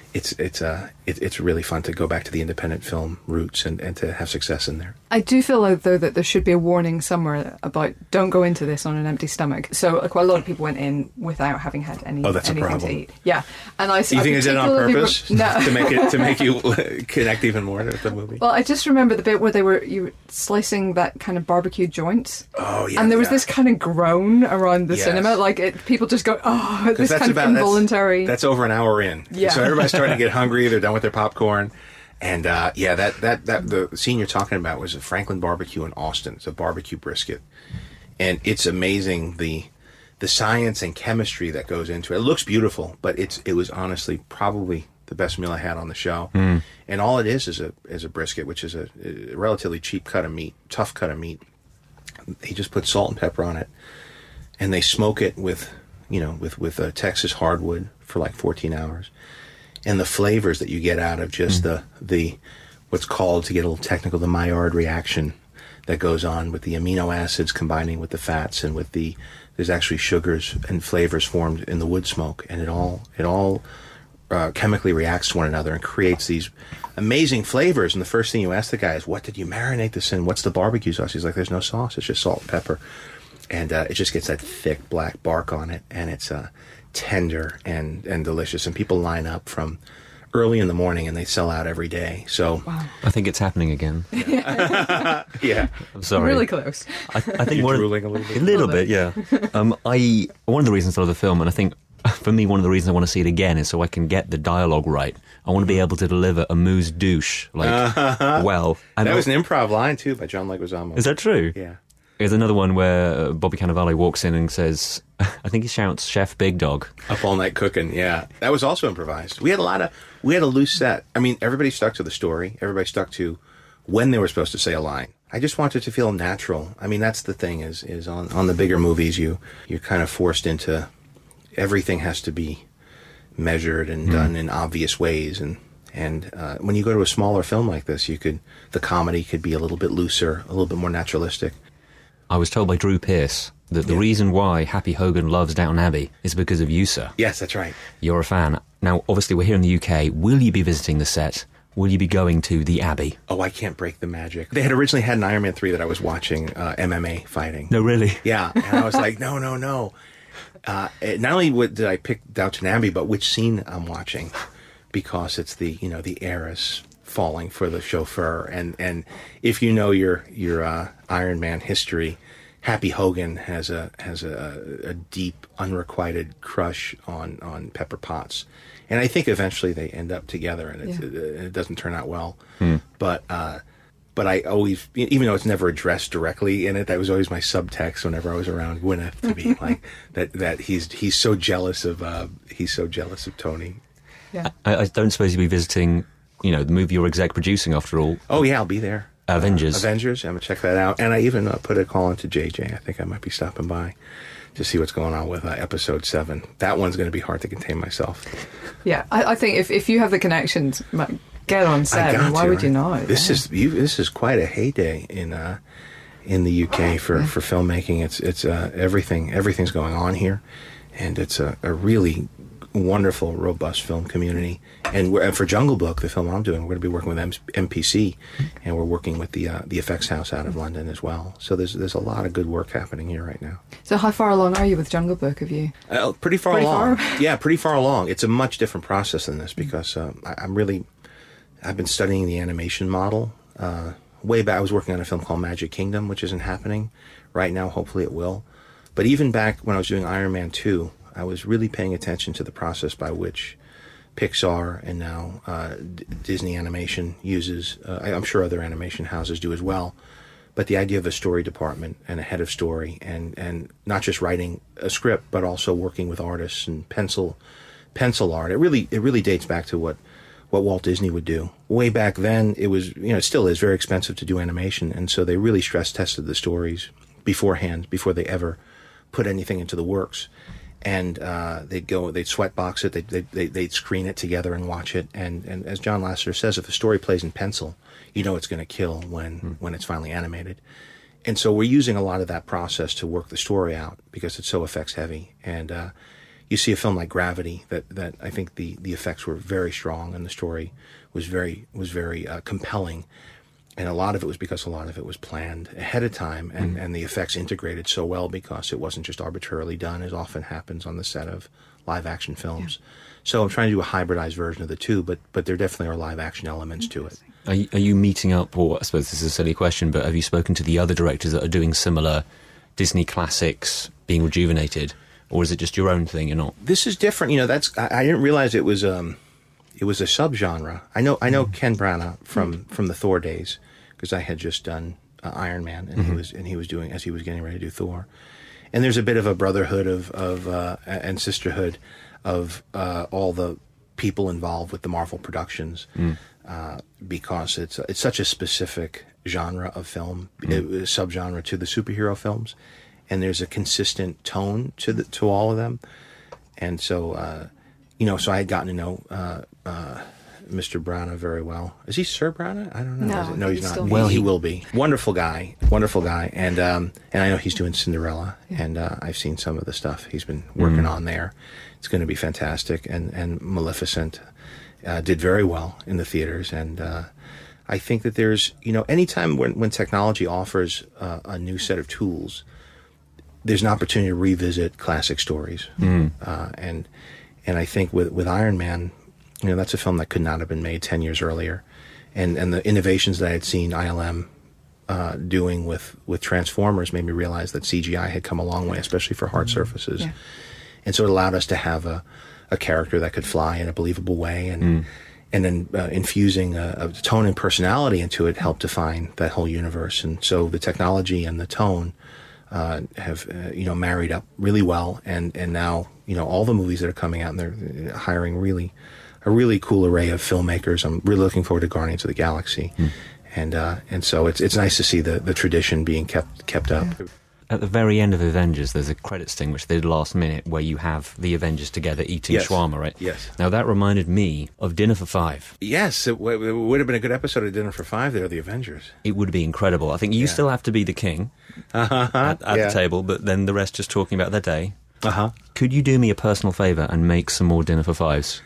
it's really fun to go back to the independent film roots and to have success in there. I do feel though that there should be a warning somewhere about don't go into this on an empty stomach. So quite a lot of people went in without having had anything problem. to eat. Yeah, and You think they did it on purpose? No. to make you connect even more to the movie? Well, I just remember the bit where you were slicing that kind of barbecue joint. Oh yeah, and there was this kind of groan around the Yes. cinema, like people just go, oh, this that's kind of involuntary. That's over an hour in. Yeah. So everybody's starting to get hungry. They're done with their popcorn, And yeah, that the scene you're talking about was a Franklin Barbecue in Austin. It's a barbecue brisket, and it's amazing the science and chemistry that goes into it. It looks beautiful, but it was honestly probably the best meal I had on the show. And all it is a brisket, which is a relatively cheap cut of meat, tough cut of meat. They just put salt and pepper on it, and they smoke it with Texas hardwood for like 14 hours. And the flavors that you get out of just the what's called, to get a little technical, the Maillard reaction that goes on with the amino acids combining with the fats and with there's actually sugars and flavors formed in the wood smoke, and it all chemically reacts to one another and creates these amazing flavors. And the first thing you ask the guy is, what did you marinate this in? What's the barbecue sauce? He's like, there's no sauce. It's just salt and pepper. And it just gets that thick black bark on it, and it's tender and delicious. And people line up from early in the morning, and they sell out every day. So I think it's happening again. yeah, I'm sorry. Really close. I think you're drooling a little bit. A little bit, yeah. One of the reasons I love the film, and I think for me one of the reasons I want to see it again, is so I can get the dialogue right. I want to be able to deliver a moose douche well. And that was an improv line too by John Leguizamo. Is that true? Yeah. There's another one where Bobby Cannavale walks in and says, I think he shouts, "Chef Big Dog." Up all night cooking, yeah. That was also improvised. We had a loose set. I mean, everybody stuck to the story. Everybody stuck to when they were supposed to say a line. I just wanted to feel natural. I mean, that's the thing is on the bigger movies, you're kind of forced into, everything has to be measured and done in obvious ways. And when you go to a smaller film like this, the comedy could be a little bit looser, a little bit more naturalistic. I was told by Drew Pearce that the reason why Happy Hogan loves Downton Abbey is because of you, sir. Yes, that's right. You're a fan. Now, obviously, we're here in the UK. Will you be visiting the set? Will you be going to the Abbey? Oh, I can't break the magic. They had originally had an Iron Man 3 that I was watching, MMA fighting. No, really? Yeah, and I was like, no. Not only did I pick Downton Abbey, but which scene I'm watching, because it's the heiress falling for the chauffeur, and if you know your Iron Man history, Happy Hogan has a deep unrequited crush on Pepper Potts, and I think eventually they end up together, and it doesn't turn out well. But I always, even though it's never addressed directly in it, that was always my subtext whenever I was around Gwyneth, to be like that he's so jealous of Tony. Yeah. I don't suppose you'll be visiting, the movie you're exec producing after all. Oh yeah, I'll be there. Avengers. I'm gonna check that out, and I even put a call into JJ. I think I might be stopping by to see what's going on with episode 7. That one's going to be hard to contain myself. Yeah, I think if you have the connections, get on set. Why would you not? This is quite a heyday in the UK for filmmaking. It's everything's going on here, and it's a really wonderful, robust film community. And for Jungle Book, the film I'm doing, we're going to be working with MPC, and we're working with the Effects House out of London as well. So there's a lot of good work happening here right now. So how far along are you with Jungle Book? Have you? Pretty far along. Yeah, pretty far along. It's a much different process than this, because I've been studying the animation model. Way back, I was working on a film called Magic Kingdom, which isn't happening right now. Hopefully it will. But even back when I was doing Iron Man 2, I was really paying attention to the process by which Pixar and now Disney Animation uses. I'm sure other animation houses do as well. But the idea of a story department and a head of story, and not just writing a script, but also working with artists and pencil art. It really dates back to what Walt Disney would do. Way back then, it was, it still is very expensive to do animation, and so they really stress tested the stories beforehand, before they ever put anything into the works. And they'd sweatbox it, they'd screen it together and watch it. And as John Lasseter says, if a story plays in pencil, it's going to kill when it's finally animated. And so we're using a lot of that process to work the story out, because it's so effects heavy. And you see a film like Gravity that I think the effects were very strong, and the story was very compelling. And a lot of it was because a lot of it was planned ahead of time, and the effects integrated so well, because it wasn't just arbitrarily done, as often happens on the set of live action films. Yeah. So I'm trying to do a hybridized version of the two, but there definitely are live action elements to it. Are you meeting up, or I suppose this is a silly question, but have you spoken to the other directors that are doing similar Disney classics being rejuvenated, or is it just your own thing? You're not? This is different. I didn't realize it was it was a subgenre. I know Ken Branagh from the Thor days, because I had just done Iron Man, and he was doing, as he was getting ready to do Thor. And there's a bit of a brotherhood and sisterhood of all the people involved with the Marvel productions, because it's such a specific genre of film, subgenre to the superhero films, and there's a consistent tone to all of them. And so, so I had gotten to know Mr. Branagh very well. Is he Sir Branagh? I don't know. No, he's not. still Well, he will be. Wonderful guy, and I know he's doing Cinderella, and I've seen some of the stuff he's been working on there. It's going to be fantastic, and Maleficent did very well in the theaters, and I think that there's, anytime when technology offers a new set of tools, there's an opportunity to revisit classic stories, and I think with Iron Man, that's a film that could not have been made 10 years earlier, and the innovations that I had seen ILM doing with Transformers made me realize that CGI had come a long way, especially for hard surfaces, and so it allowed us to have a character that could fly in a believable way, and then infusing a tone and personality into it helped define that whole universe. And so the technology and the tone have married up really well, and now all the movies that are coming out, and they're hiring a really cool array of filmmakers. I'm really looking forward to Guardians of the Galaxy, and so it's nice to see the tradition being kept up. At the very end of Avengers, there's a credit sting which they did last minute, where you have the Avengers together eating shawarma, right? Yes. Now that reminded me of Dinner for Five. Yes, it would have been a good episode of Dinner for Five. There, the Avengers. It would be incredible. I think you still have to be the king at the table, but then the rest just talking about their day. Could you do me a personal favour and make some more Dinner for Fives?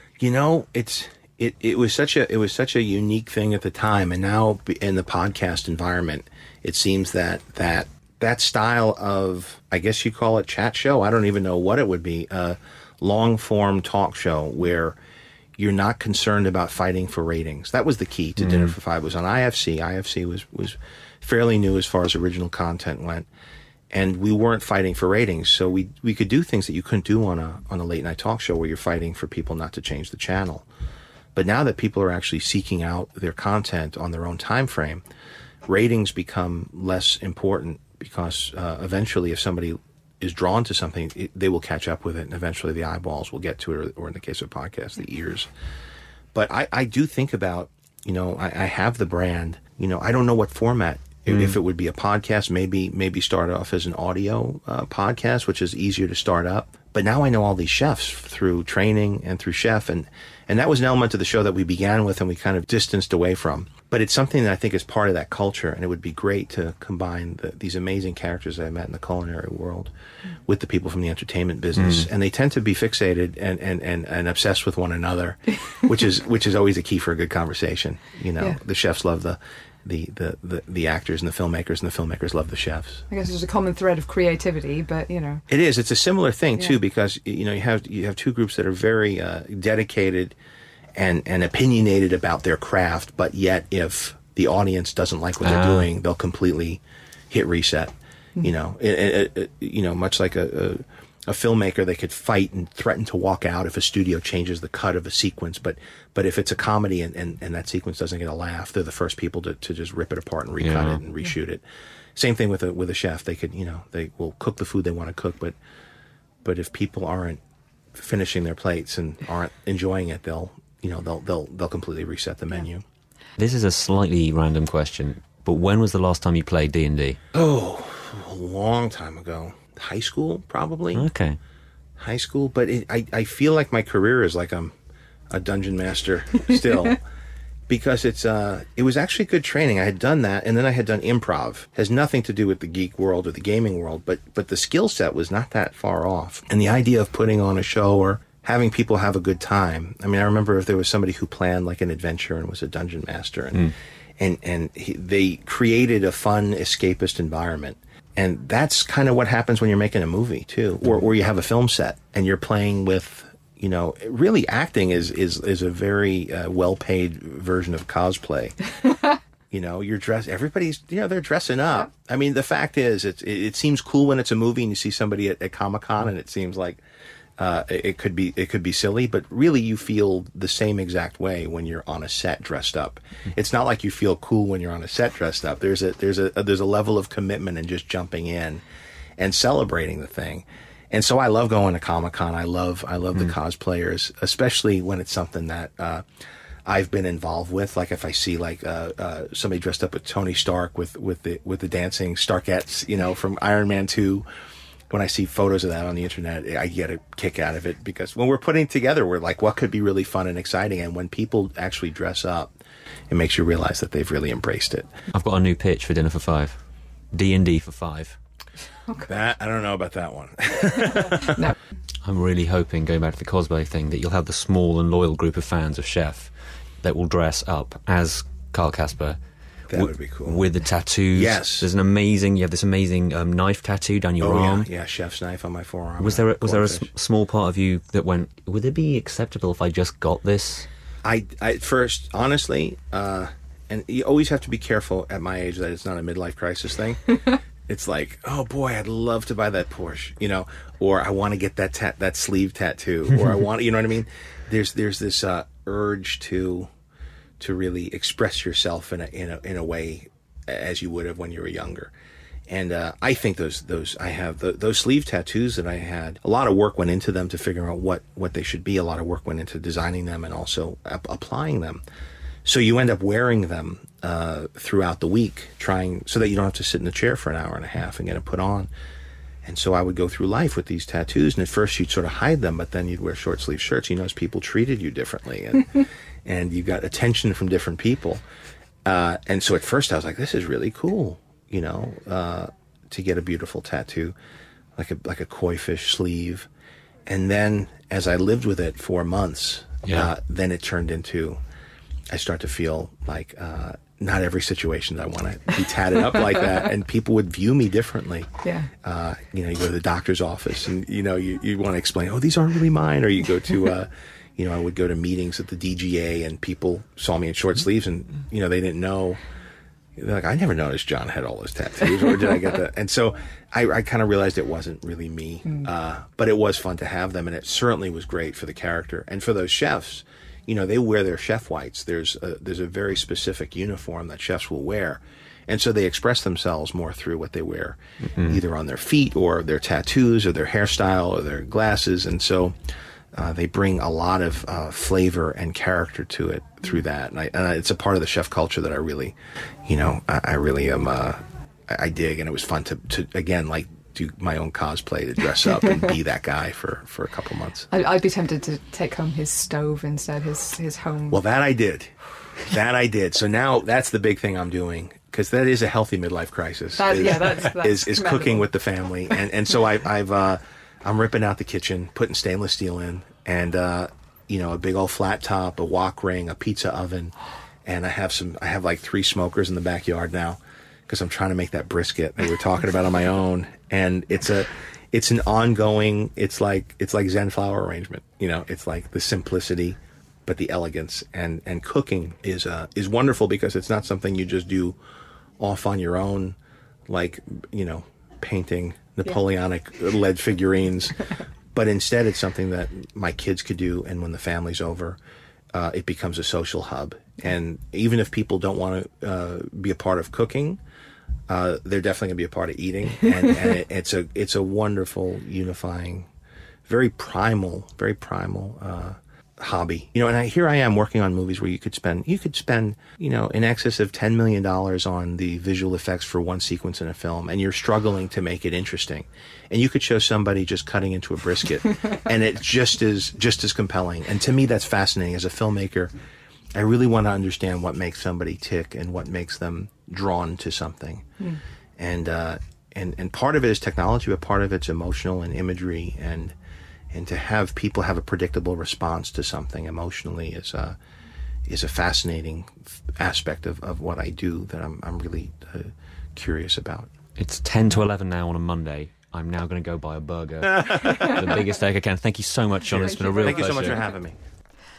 It was such a unique thing at the time, and now in the podcast environment, it seems that style of, I guess you call it chat show, I don't even know what it would be, a long form talk show where you're not concerned about fighting for ratings. That was the key to Dinner for Five. It was on IFC. IFC was fairly new as far as original content went, and we weren't fighting for ratings, so we could do things that you couldn't do on a late night talk show where you're fighting for people not to change the channel. But now that people are actually seeking out their content on their own time frame, ratings become less important, because eventually if somebody is drawn to something, they will catch up with it, and eventually the eyeballs will get to it, or in the case of podcasts, the ears. But I do think about, I have the brand, I don't know what format. If it would be a podcast, maybe start off as an audio podcast, which is easier to start up. But now I know all these chefs through training and through Chef, and that was an element of the show that we began with and we kind of distanced away from. But it's something that I think is part of that culture, and it would be great to combine these amazing characters that I met in the culinary world with the people from the entertainment business. And they tend to be fixated and obsessed with one another, which is always a key for a good conversation. The chefs love the actors and the filmmakers love the chefs. I guess there's a common thread of creativity, but it is. It's a similar thing too, because you have two groups that are very dedicated and opinionated about their craft, but yet if the audience doesn't like what they're doing, they'll completely hit reset. Much like a filmmaker, they could fight and threaten to walk out if a studio changes the cut of a sequence, but if it's a comedy and that sequence doesn't get a laugh, they're the first people to just rip it apart and recut it and reshoot it. Same thing with a chef. They could, they will cook the food they want to cook, but if people aren't finishing their plates and aren't enjoying it, they'll completely reset the menu. This is a slightly random question, but when was the last time you played D&D? Oh, a long time ago. High school, probably. Okay. High school, but I feel like my career is like I'm a dungeon master still, because it was actually good training. I had done that, and then I had done improv. It has nothing to do with the geek world or the gaming world, but the skill set was not that far off. And the idea of putting on a show or having people have a good time. I mean, I remember if there was somebody who planned like an adventure and was a dungeon master, and they created a fun escapist environment. And that's kind of what happens when you're making a movie too, or you have a film set and you're playing with, really acting is a very well-paid version of cosplay. You're dressed, everybody's, they're dressing up. I mean, the fact is, it seems cool when it's a movie and you see somebody at Comic-Con, and it seems like It could be silly, but really you feel the same exact way when you're on a set dressed up. It's not like you feel cool when you're on a set dressed up. There's a level of commitment and just jumping in and celebrating the thing. And so I love going to Comic-Con. I love the cosplayers, especially when it's something that I've been involved with. Like if I see like somebody dressed up with Tony Stark with the dancing Starkettes, you know, from Iron Man 2. When I see photos of that on the internet, I get a kick out of it, because when we're putting together, we're like, what could be really fun and exciting? And when people actually dress up, it makes you realize that they've really embraced it. I've got a new pitch for Dinner for Five. D&D for five. Okay. That, I don't know about that one. No. I'm really hoping, going back to the cosplay thing, that you'll have the small and loyal group of fans of Chef that will dress up as Carl Casper. That would be cool. With the tattoos. Yes. You have this amazing knife tattoo down your arm. Yeah, chef's knife on my forearm. Was there a small part of you that went, would it be acceptable if I just got this? I at first, honestly, and you always have to be careful at my age that it's not a midlife crisis thing. It's like, oh boy, I'd love to buy that Porsche, you know, or I want to get that sleeve tattoo, or I want, you know what I mean? There's this urge to really express yourself in a way as you would have when you were younger. And I think those sleeve tattoos that I had, a lot of work went into them to figure out what they should be. A lot of work went into designing them and also applying them. So you end up wearing them throughout the week, trying so that you don't have to sit in the chair for an hour and a half and get it put on. And so I would go through life with these tattoos, and at first you'd sort of hide them, but then you'd wear short sleeve shirts. You notice people treated you differently, and and you got attention from different people. And so at first I was like, this is really cool, you know, to get a beautiful tattoo, like a koi fish sleeve. And then as I lived with it for months, then it turned into, I start to feel like not every situation that I want to be tatted up like that, and people would view me differently. Yeah. You know, you go to the doctor's office, and you know, you want to explain, oh, these aren't really mine, or you go to, you know, I would go to meetings at the DGA, and people saw me in short sleeves, and you know, they didn't know. They're like, I never noticed John had all those tattoos, or did I get that? And so I kind of realized it wasn't really me, but it was fun to have them, and it certainly was great for the character and for those chefs. You know, they wear their chef whites. There's a very specific uniform that chefs will wear. And so they express themselves more through what they wear, either on their feet or their tattoos or their hairstyle or their glasses. And so they bring a lot of flavor and character to it through that. And it's a part of the chef culture that I really, you know, I really am, I dig. And it was fun to again, like, do my own cosplay to dress up and be that guy for a couple months. I'd be tempted to take home his stove instead, his home. Well, that I did. So now that's the big thing I'm doing, because that is a healthy midlife crisis. That's is cooking with the family, and so I'm ripping out the kitchen, putting stainless steel in, and you know, a big old flat top, a wok ring, a pizza oven, and I have like 3 smokers in the backyard now, because I'm trying to make that brisket that we were talking about on my own. And it's an ongoing, it's like Zen flower arrangement. You know, it's like the simplicity, but the elegance. And cooking is wonderful, because it's not something you just do off on your own, like, you know, painting Napoleonic lead figurines. But instead it's something that my kids could do, and when the family's over, it becomes a social hub. And even if people don't want to be a part of cooking, they're definitely going to be a part of eating, and it's a wonderful, unifying, very primal hobby. You know, and here I am working on movies where you could spend, you know, in excess of $10 million on the visual effects for one sequence in a film, and you're struggling to make it interesting. And you could show somebody just cutting into a brisket, and it's just as compelling. And to me, that's fascinating. As a filmmaker, I really want to understand what makes somebody tick and what makes them drawn to something. And part of it is technology, but part of it's emotional and imagery, and to have people have a predictable response to something emotionally is a fascinating aspect of what I do that I'm really curious about. It's 10 to 11 now on a Monday. I'm now going to go buy a burger, the biggest steak I can. Thank you so much, John. It's been a real pleasure. Thank you so much for having me.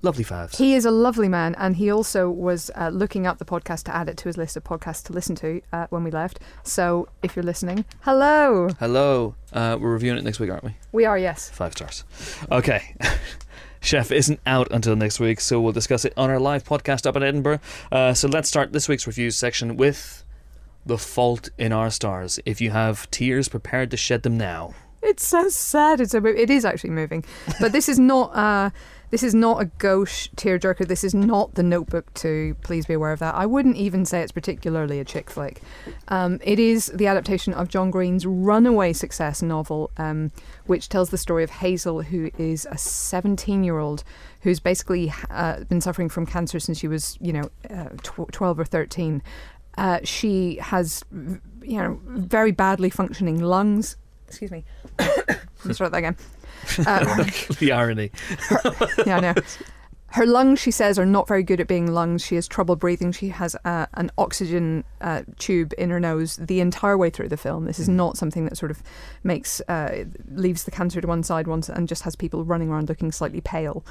Lovely Favs. He is a lovely man, and he also was looking up the podcast to add it to his list of podcasts to listen to when we left. So if you're listening, hello. Hello. We're reviewing it next week, aren't we? We are, yes. 5 stars. Okay. Chef isn't out until next week, so we'll discuss it on our live podcast up in Edinburgh. So let's start this week's reviews section with The Fault in Our Stars. If you have tears, prepared to shed them now. It's so sad. It is actually moving, but this is not. This is not a gauche tearjerker. This is not The Notebook 2. Please be aware of that. I wouldn't even say it's particularly a chick flick. It is the adaptation of John Green's runaway success novel, which tells the story of Hazel, who is a 17-year-old who's basically been suffering from cancer since she was, 12 or 13. She has, very badly functioning lungs. Excuse me. Let's start that again. The irony. Yeah, I know. Her lungs, she says, are not very good at being lungs. She has trouble breathing. She has an oxygen tube in her nose the entire way through the film. This is not something that sort of leaves the cancer to one side once and just has people running around looking slightly pale.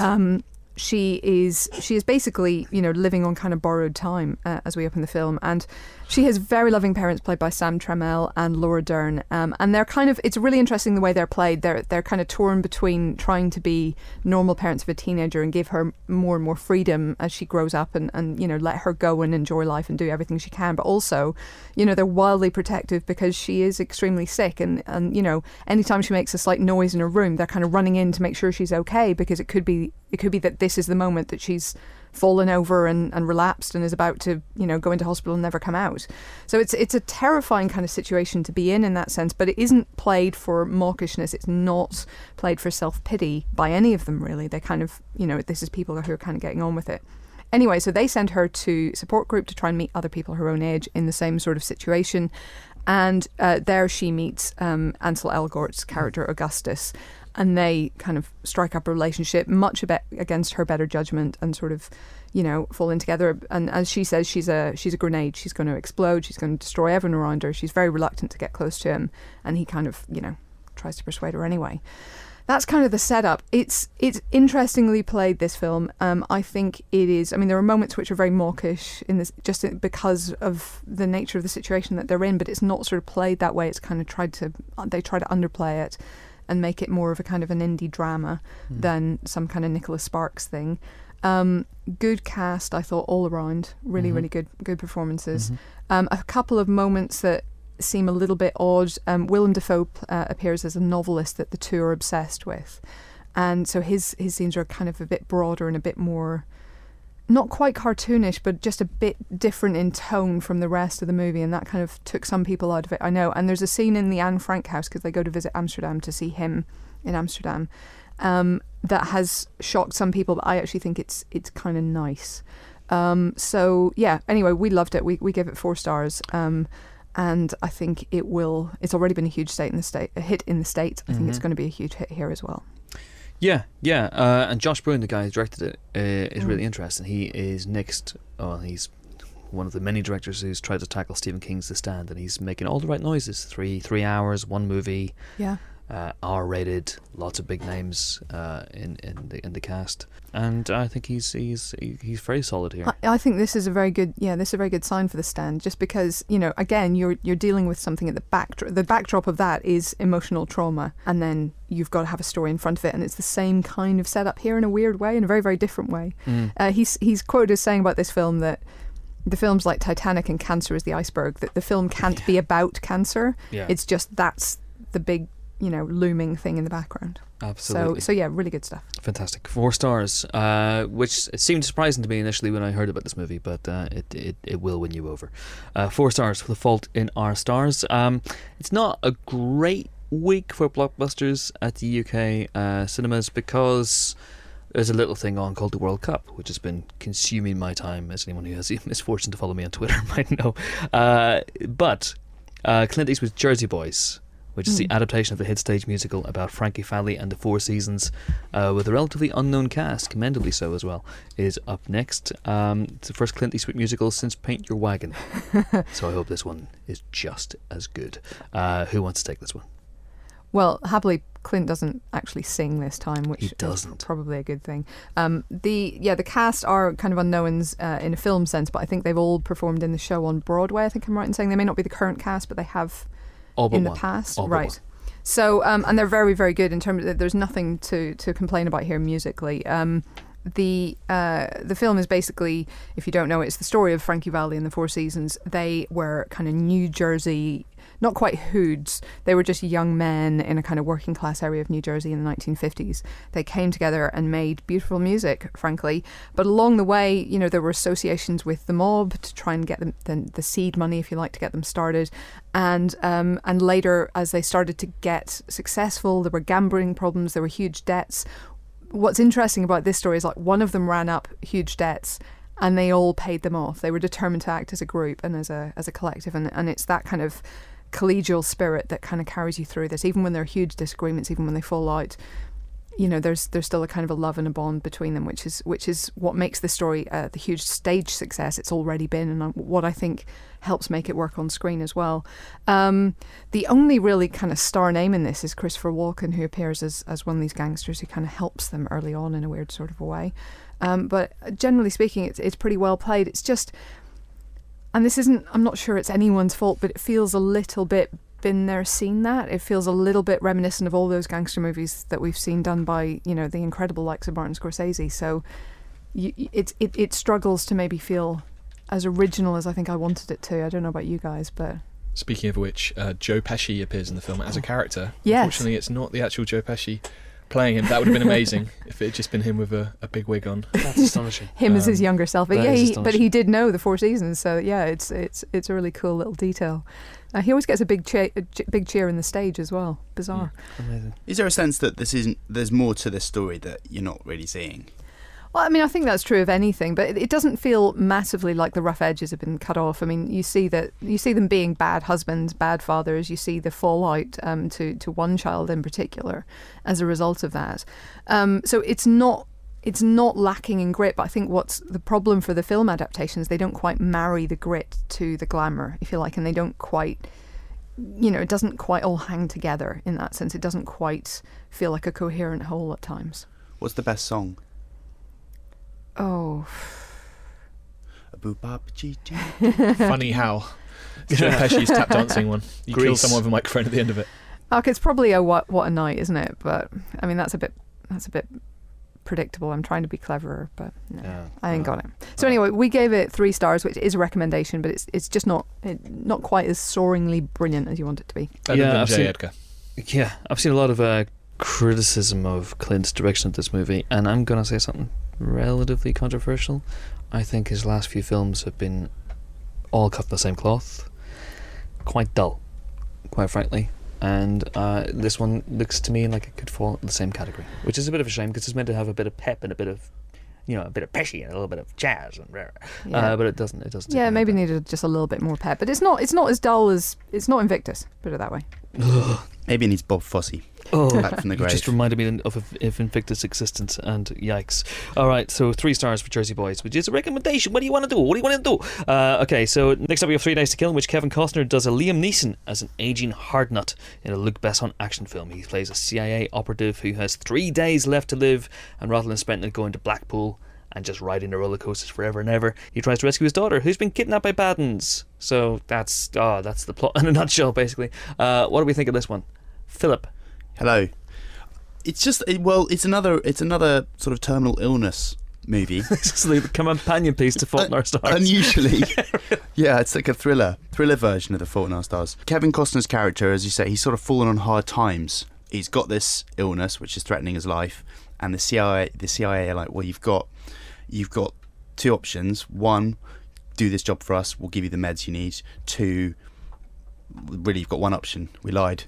She is basically, living on kind of borrowed time as we open the film, and she has very loving parents played by Sam Trammell and Laura Dern, and they're kind of, it's really interesting the way they're played. They're kind of torn between trying to be normal parents of a teenager and give her more and more freedom as she grows up and let her go and enjoy life and do everything she can, but also, they're wildly protective because she is extremely sick, and anytime she makes a slight noise in her room, they're kind of running in to make sure she's okay, because it could be that this is the moment that she's fallen over and relapsed and is about to go into hospital and never come out. So it's a terrifying kind of situation to be in that sense, but it isn't played for mawkishness. It's not played for self-pity by any of them, really. They kind of, this is people who are kind of getting on with it. Anyway, so they send her to support group to try and meet other people her own age in the same sort of situation, and there she meets Ansel Elgort's character Augustus, and they kind of strike up a relationship, much a bit against her better judgment, and sort of, fall in together. And as she says, she's a grenade. She's going to explode. She's going to destroy everyone around her. She's very reluctant to get close to him, and he kind of, tries to persuade her anyway. That's kind of the setup. It's interestingly played, this film. I think it is. I mean, there are moments which are very mawkish in this, just because of the nature of the situation that they're in. But it's not sort of played that way. It's kind of they try to underplay it and make it more of a kind of an indie drama than some kind of Nicholas Sparks thing. Good cast, I thought, all around. Really, really good performances. A couple of moments that seem a little bit odd. Willem Dafoe appears as a novelist that the two are obsessed with, and so his scenes are kind of a bit broader and a bit more, not quite cartoonish, but just a bit different in tone from the rest of the movie, and that kind of took some people out of it, I know. And there's a scene in the Anne Frank house, because they go to visit Amsterdam to see him in Amsterdam, that has shocked some people, but I actually think it's kind of nice. So yeah, anyway, we loved it. We gave it 4 stars. And I think it's already been a huge hit in the States. I think it's going to be a huge hit here as well. Yeah. And Josh Brolin, the guy who directed it, is really interesting. He is next. He's one of the many directors who's tried to tackle Stephen King's The Stand, and he's making all the right noises. 3 hours, 1 movie. Yeah. R-rated, lots of big names in the cast, and I think he's very solid here. I think this is a very good sign for The Stand, just because again you're dealing with something at the backdrop of that is emotional trauma, and then you've got to have a story in front of it, and it's the same kind of setup here in a weird way, in a very, very different way. He's quoted as saying about this film that the film's like Titanic and cancer is the iceberg, that the film can't be about cancer. It's just that's the big looming thing in the background. Absolutely. So yeah, really good stuff. Fantastic. 4 stars, which seemed surprising to me initially when I heard about this movie, but it will win you over. 4 stars for The Fault in Our Stars. It's not a great week for blockbusters at the UK cinemas, because there's a little thing on called the World Cup, which has been consuming my time, as anyone who has the misfortune to follow me on Twitter might know. But Clint Eastwood's Jersey Boys, which is the adaptation of the hit stage musical about Frankie Valli and the Four Seasons, with a relatively unknown cast, commendably so as well, is up next. It's the first Clint Eastwood musical since Paint Your Wagon, so I hope this one is just as good. Who wants to take this one? Well, happily, Clint doesn't actually sing this time, which He is doesn't. probably a good thing. The cast are kind of unknowns in a film sense, but I think they've all performed in the show on Broadway. I think I'm right in saying they may not be the current cast, but they have All but in the one. past, All but right? one. So, and they're very, very good in terms of, there's nothing to complain about here musically. The film is basically, if you don't know, it's the story of Frankie Valli and the Four Seasons. They were kind of New Jersey, not quite hoods. They were just young men in a kind of working class area of New Jersey in the 1950s. They came together and made beautiful music, frankly. But along the way, you know, there were associations with the mob to try and get them the seed money, if you like, to get them started. And later, as they started to get successful, there were gambling problems, there were huge debts. What's interesting about this story is, like, one of them ran up huge debts and they all paid them off. They were determined to act as a group and as a collective, and it's that kind of collegial spirit that kind of carries you through this. Even when there are huge disagreements, even when they fall out, you know, there's still a kind of a love and a bond between them, which is what makes this story the huge stage success it's already been, and what I think helps make it work on screen as well. The only really kind of star name in this is Christopher Walken, who appears as one of these gangsters who kind of helps them early on in a weird sort of a way. But generally speaking, it's pretty well played. It's just, and this isn't, I'm not sure it's anyone's fault, but it feels a little bit been there, seen that. It feels a little bit reminiscent of all those gangster movies that we've seen done by, you know, the incredible likes of Martin Scorsese. So it struggles to maybe feel as original as I think I wanted it to. I don't know about you guys, but... Speaking of which, Joe Pesci appears in the film as a character. Yes. Unfortunately, it's not the actual Joe Pesci playing him. That would have been amazing if it had just been him with a big wig on. That's astonishing. Him as his younger self. But that yeah, is but astonishing. he did know the Four Seasons, so yeah, it's a really cool little detail. He always gets a big cheer in the stage as well. Bizarre. Amazing. Is there a sense that there's more to this story that you're not really seeing? Well, I mean, I think that's true of anything, but it doesn't feel massively like the rough edges have been cut off. I mean, you see them being bad husbands, bad fathers. You see the fallout to one child in particular as a result of that. So it's not lacking in grit, but I think what's the problem for the film adaptations, they don't quite marry the grit to the glamour, if you like, and they don't quite, you know, it doesn't quite all hang together in that sense. It doesn't quite feel like a coherent whole at times. What's the best song? Oh, Funny how Joe Pesci's tap dancing one. You kill Grease. someone with a microphone at the end of it. okay, it's probably a what a night, isn't it? But I mean, that's a bit predictable. I'm trying to be cleverer, but no, Yeah. I ain't got it. So anyway, we gave it 3 stars, which is a recommendation, but it's just not quite as soaringly brilliant as you want it to be. Better Yeah, than I've J. seen- Edgar. Yeah, I've seen a lot of criticism of Clint's direction of this movie, and I'm going to say something relatively controversial. I think his last few films have been all cut from the same cloth, quite dull, quite frankly. And this one looks to me like it could fall in the same category, which is a bit of a shame because it's meant to have a bit of pep and a bit of Pesci and a little bit of jazz and Yeah. but it doesn't. Yeah, maybe needed just a little bit more pep, but it's not as dull as, it's not Invictus. Put it that way. Maybe it needs Bob Fosse back from the You grave. just reminded me of Invictus' existence, and yikes. All right, so 3 stars for Jersey Boys, which is a recommendation. What do you want to do? What do you want to do? Okay, so next up we have 3 Days to Kill, in which Kevin Costner does a Liam Neeson as an aging hardnut in a Luc Besson action film. He plays a CIA operative who has 3 days left to live, and rather than spending it going to Blackpool and just riding the roller coasters forever and ever, he tries to rescue his daughter, who's been kidnapped by bad uns. So that's the plot in a nutshell, basically. What do we think of this one, Philip? Hello. It's just it's another sort of terminal illness movie. This is the companion piece to Fault in Our Stars. Unusually, yeah, it's like a thriller version of The Fault in Our Stars. Kevin Costner's character, as you say, he's sort of fallen on hard times. He's got this illness which is threatening his life, and the CIA are like, well, you've got 2 options. 1, do this job for us, we'll give you the meds you need. 2, really, you've got 1 option, we lied.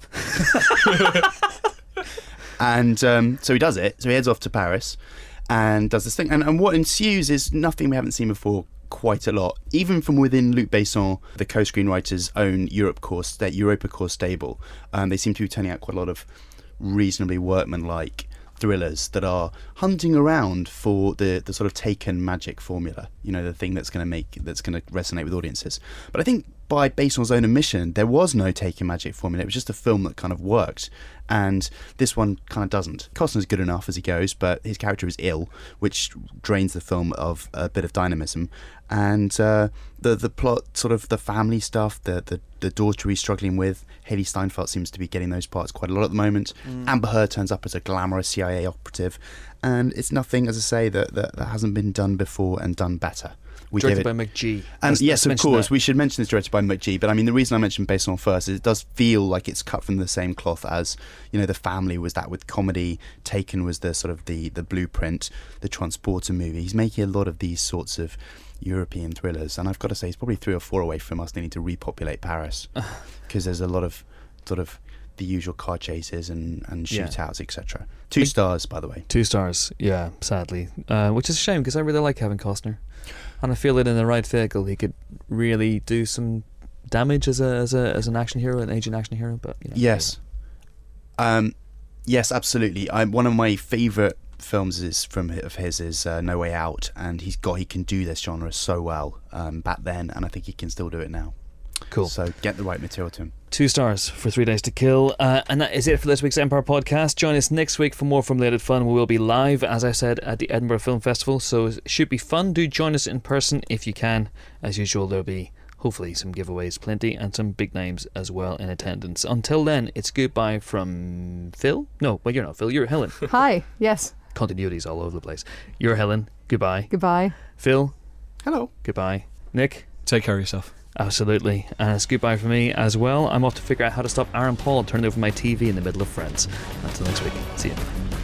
And so he does it. So he heads off to Paris and does this thing. And what ensues is nothing we haven't seen before quite a lot. Even from within Luc Besson, the co-screenwriter's own Europa Corps stable, they seem to be turning out quite a lot of reasonably workmanlike thrillers that are hunting around for the sort of Taken magic formula, you know, the thing that's going to resonate with audiences. But I think by Beson's own admission, there was no Taken magic formula. It was just a film that kind of worked, and this one kind of doesn't. Costner's good enough as he goes, but his character is ill, which drains the film of a bit of dynamism. And the plot, sort of the family stuff, the daughter he's struggling with, Haley Steinfeld seems to be getting those parts quite a lot at the moment. Amber Heard turns up as a glamorous CIA operative, and it's nothing, as I say, that hasn't been done before and done better. Directed by McG. And yes, of course, we should mention it's directed by McG, but I mean, the reason I mentioned Besson first is it does feel like it's cut from the same cloth as, you know, The Family was that with comedy, Taken was the sort of the blueprint, the Transporter movie. He's making a lot of these sorts of European thrillers, and I've got to say, he's probably 3 or 4 away from us needing to repopulate Paris, because there's a lot of sort of the usual car chases and shootouts, etc. 2 stars, by the way. 2 stars, yeah, sadly, which is a shame because I really like Kevin Costner, and I feel that in the right vehicle he could really do some damage as an action hero, an agent action hero. But you know, yes, yes, absolutely. One of my favourite films of his is No Way Out, and he can do this genre so well back then, and I think he can still do it now. Cool. So get the right material to him. 2 stars for 3 Days to Kill. And that is it for this week's Empire podcast. Join us next week for more Formulated Fun. We will be live, as I said, at the Edinburgh Film Festival, so it should be fun. Do join us in person if you can. As usual, there'll be hopefully some giveaways plenty and some big names as well in attendance. Until then, it's goodbye from Phil. No, well, you're not Phil, you're Helen. Hi, yes. Continuity's all over the place. You're Helen. Goodbye. Goodbye. Phil. Hello. Goodbye. Nick. Take care of yourself. Absolutely. And it's goodbye from me as well. I'm off to figure out how to stop Aaron Paul turning over my TV in the middle of Friends. Until next week. See you.